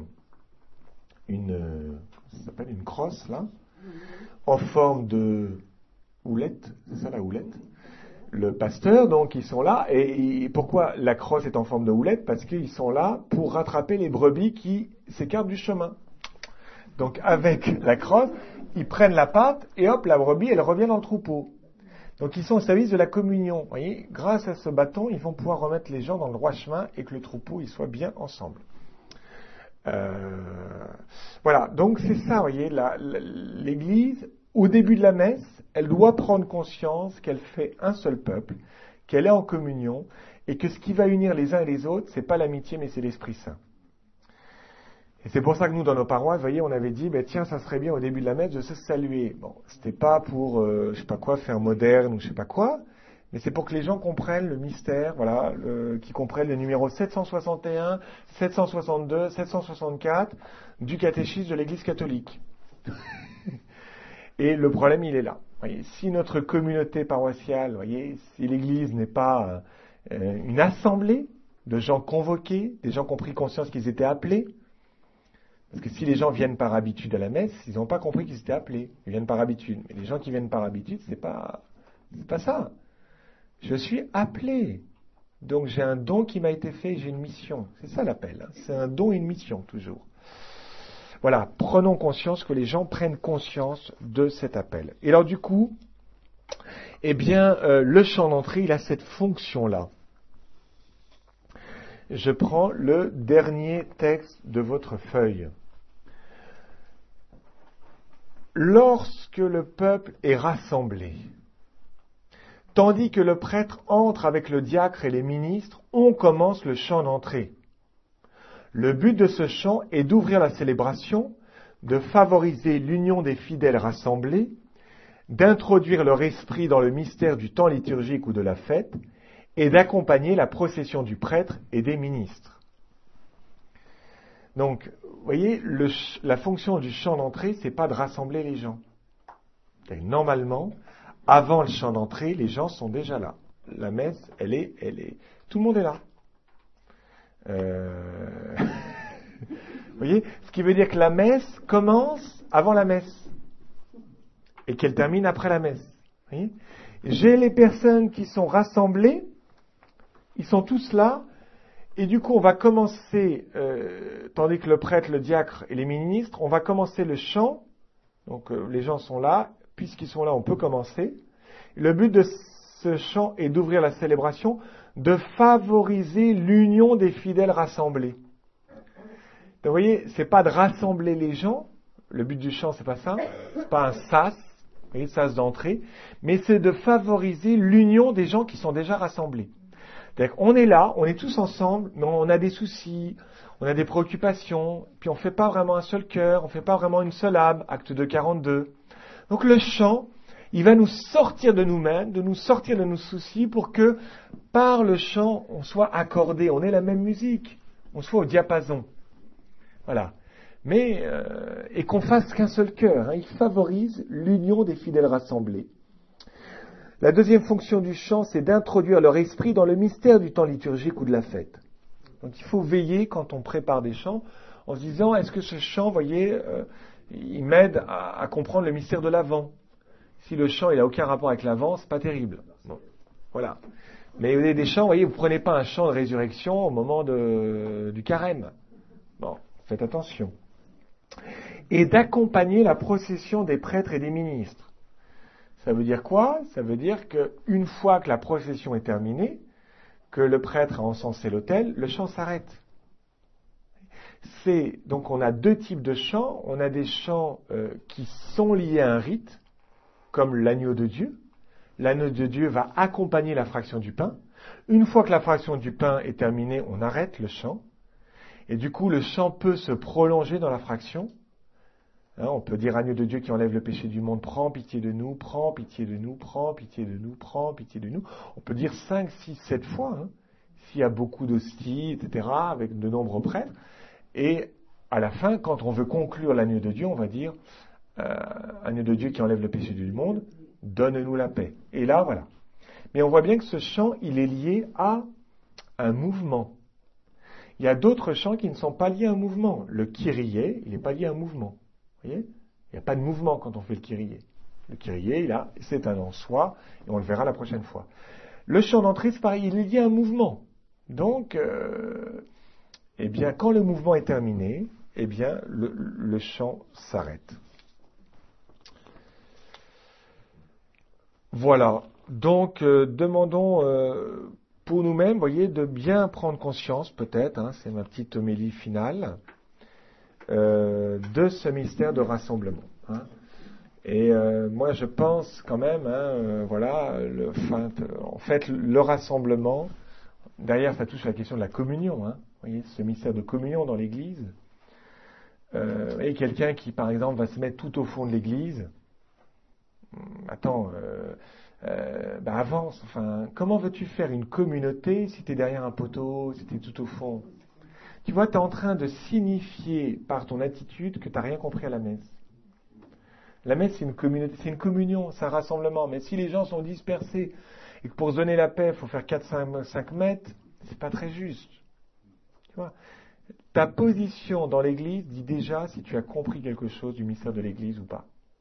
ça s'appelle une crosse là, en forme de houlette, c'est ça la houlette. Le pasteur, donc, ils sont là. Et pourquoi la crosse est en forme de houlette? Parce qu'ils sont là pour rattraper les brebis qui s'écartent du chemin. Donc, avec la crosse, ils prennent la patte et hop, la brebis, elle revient dans le troupeau. Donc, ils sont au service de la communion. Vous voyez, grâce à ce bâton, ils vont pouvoir remettre les gens dans le droit chemin et que le troupeau, il soit bien ensemble. Voilà. Donc, c'est ça, vous voyez, l'Église, au début de la messe, elle doit prendre conscience qu'elle fait un seul peuple, qu'elle est en communion, et que ce qui va unir les uns et les autres, c'est pas l'amitié, mais c'est l'Esprit Saint. Et c'est pour ça que nous, dans nos paroisses, vous voyez, on avait dit, tiens, ça serait bien au début de la messe de se saluer. Bon, c'était pas pour, je sais pas quoi, faire moderne ou je sais pas quoi, mais c'est pour que les gens comprennent le mystère, voilà, qu'ils comprennent le numéro 761, 762, 764 du catéchisme de l'Église catholique. Et le problème, il est là. Voyez, si notre communauté paroissiale, voyez, si l'Église n'est pas une assemblée de gens convoqués, des gens qui ont pris conscience qu'ils étaient appelés, parce que si les gens viennent par habitude à la messe, ils n'ont pas compris qu'ils étaient appelés. Ils viennent par habitude. Mais les gens qui viennent par habitude, c'est pas ça. Je suis appelé. Donc j'ai un don qui m'a été fait, j'ai une mission. C'est ça l'appel. C'est un don et une mission, toujours. Voilà, prenons conscience, que les gens prennent conscience de cet appel. Et alors du coup, le chant d'entrée, il a cette fonction-là. Je prends le dernier texte de votre feuille. Lorsque le peuple est rassemblé, tandis que le prêtre entre avec le diacre et les ministres, on commence le chant d'entrée. Le but de ce chant est d'ouvrir la célébration, de favoriser l'union des fidèles rassemblés, d'introduire leur esprit dans le mystère du temps liturgique ou de la fête, et d'accompagner la procession du prêtre et des ministres. Donc, vous voyez, la fonction du chant d'entrée, c'est pas de rassembler les gens. Normalement, avant le chant d'entrée, les gens sont déjà là. La messe, elle est, tout le monde est là. Vous voyez, ce qui veut dire que la messe commence avant la messe et qu'elle termine après la messe. Vous voyez, j'ai les personnes qui sont rassemblées, ils sont tous là, et du coup on va commencer, tandis que le prêtre, le diacre et les ministres, on va commencer le chant. Donc les gens sont là, puisqu'ils sont là, on peut commencer. Le but de ce chant est d'ouvrir la célébration, de favoriser l'union des fidèles rassemblés. Donc vous voyez, c'est pas de rassembler les gens, le but du chant c'est pas ça, c'est pas un sas, vous voyez, sas d'entrée, mais c'est de favoriser l'union des gens qui sont déjà rassemblés. C'est-à-dire qu'on est là, on est tous ensemble, mais on a des soucis, on a des préoccupations, puis on fait pas vraiment un seul cœur, on fait pas vraiment une seule âme, acte 2, 42. Donc le chant, il va nous sortir de nous-mêmes, de nous sortir de nos soucis pour que, par le chant, on soit accordé, on ait la même musique, on soit au diapason. Voilà. Mais, et qu'on fasse qu'un seul cœur. Il favorise l'union des fidèles rassemblés. La deuxième fonction du chant, c'est d'introduire leur esprit dans le mystère du temps liturgique ou de la fête. Donc il faut veiller quand on prépare des chants, en se disant, est-ce que ce chant, vous voyez, il m'aide à comprendre le mystère de l'Avent. Si le chant il a aucun rapport avec l'Avent, c'est pas terrible. Bon, voilà. Mais vous avez des chants, vous voyez, vous prenez pas un chant de résurrection au moment du carême. Bon, faites attention. Et d'accompagner la procession des prêtres et des ministres. Ça veut dire quoi? Ça veut dire qu'une fois que la procession est terminée, que le prêtre a encensé l'autel, le chant s'arrête. Donc on a deux types de chants. On a des chants qui sont liés à un rite, comme l'agneau de Dieu. L'agneau de Dieu va accompagner la fraction du pain. Une fois que la fraction du pain est terminée, on arrête le chant. Et du coup, le chant peut se prolonger dans la fraction. On peut dire agneau de Dieu qui enlève le péché du monde, prends pitié de nous, prends pitié de nous, prends pitié de nous, prends pitié de nous. On peut dire 5, 6, 7 fois, s'il y a beaucoup d'hosties, etc., avec de nombreux prêtres. Et à la fin, quand on veut conclure l'agneau de Dieu, on va dire agneau de Dieu qui enlève le péché du monde, donne-nous la paix. Et là, voilà. Mais on voit bien que ce chant, il est lié à un mouvement. Il y a d'autres chants qui ne sont pas liés à un mouvement. Le Kyrie, il n'est pas lié à un mouvement. Vous voyez ? Il n'y a pas de mouvement quand on fait le Kyrie. Le Kyrie, c'est un en soi, et on le verra la prochaine fois. Le chant d'entrée, c'est pareil, il est lié à un mouvement. Donc, eh bien, quand le mouvement est terminé, eh bien, le chant s'arrête. Voilà. Donc, demandons pour nous-mêmes, vous voyez, de bien prendre conscience, peut-être, c'est ma petite homélie finale, de ce mystère de rassemblement. Et moi, je pense quand même, voilà, en fait, le rassemblement, derrière, ça touche à la question de la communion, vous voyez, ce mystère de communion dans l'Église. Et quelqu'un qui, par exemple, va se mettre tout au fond de l'Église, attends, avance, comment veux-tu faire une communauté si tu es derrière un poteau, si tu es tout au fond? Tu vois, tu es en train de signifier par ton attitude que tu n'as rien compris à la messe. La messe, c'est une communauté, c'est une communion, c'est un rassemblement. Mais si les gens sont dispersés et que pour se donner la paix, il faut faire 4-5 mètres, c'est pas très juste. Tu vois, ta position dans l'Église dit déjà si tu as compris quelque chose du mystère de l'Église ou pas.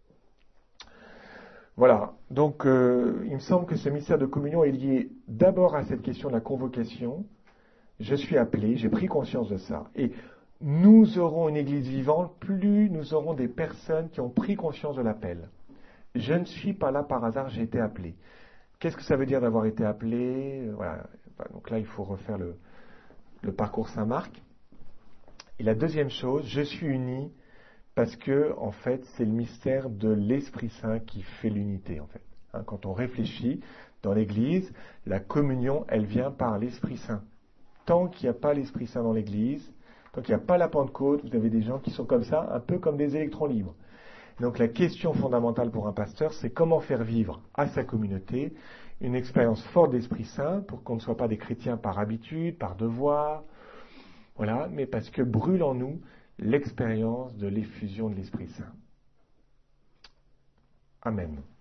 Voilà, donc il me semble que ce mystère de communion est lié d'abord à cette question de la convocation. Je suis appelé, j'ai pris conscience de ça. Et nous aurons une Église vivante, plus nous aurons des personnes qui ont pris conscience de l'appel. Je ne suis pas là par hasard, j'ai été appelé. Qu'est-ce que ça veut dire d'avoir été appelé? Voilà. Donc là, il faut refaire le parcours Saint-Marc. Et la deuxième chose, je suis uni parce que, en fait, c'est le mystère de l'Esprit Saint qui fait l'unité, en fait. Quand on réfléchit dans l'Église, la communion, elle vient par l'Esprit Saint. Tant qu'il n'y a pas l'Esprit Saint dans l'Église, tant qu'il n'y a pas la Pentecôte, vous avez des gens qui sont comme ça, un peu comme des électrons libres. Donc la question fondamentale pour un pasteur, c'est comment faire vivre à sa communauté une expérience forte d'Esprit Saint pour qu'on ne soit pas des chrétiens par habitude, par devoir, voilà, mais parce que brûle en nous l'expérience de l'effusion de l'Esprit Saint. Amen.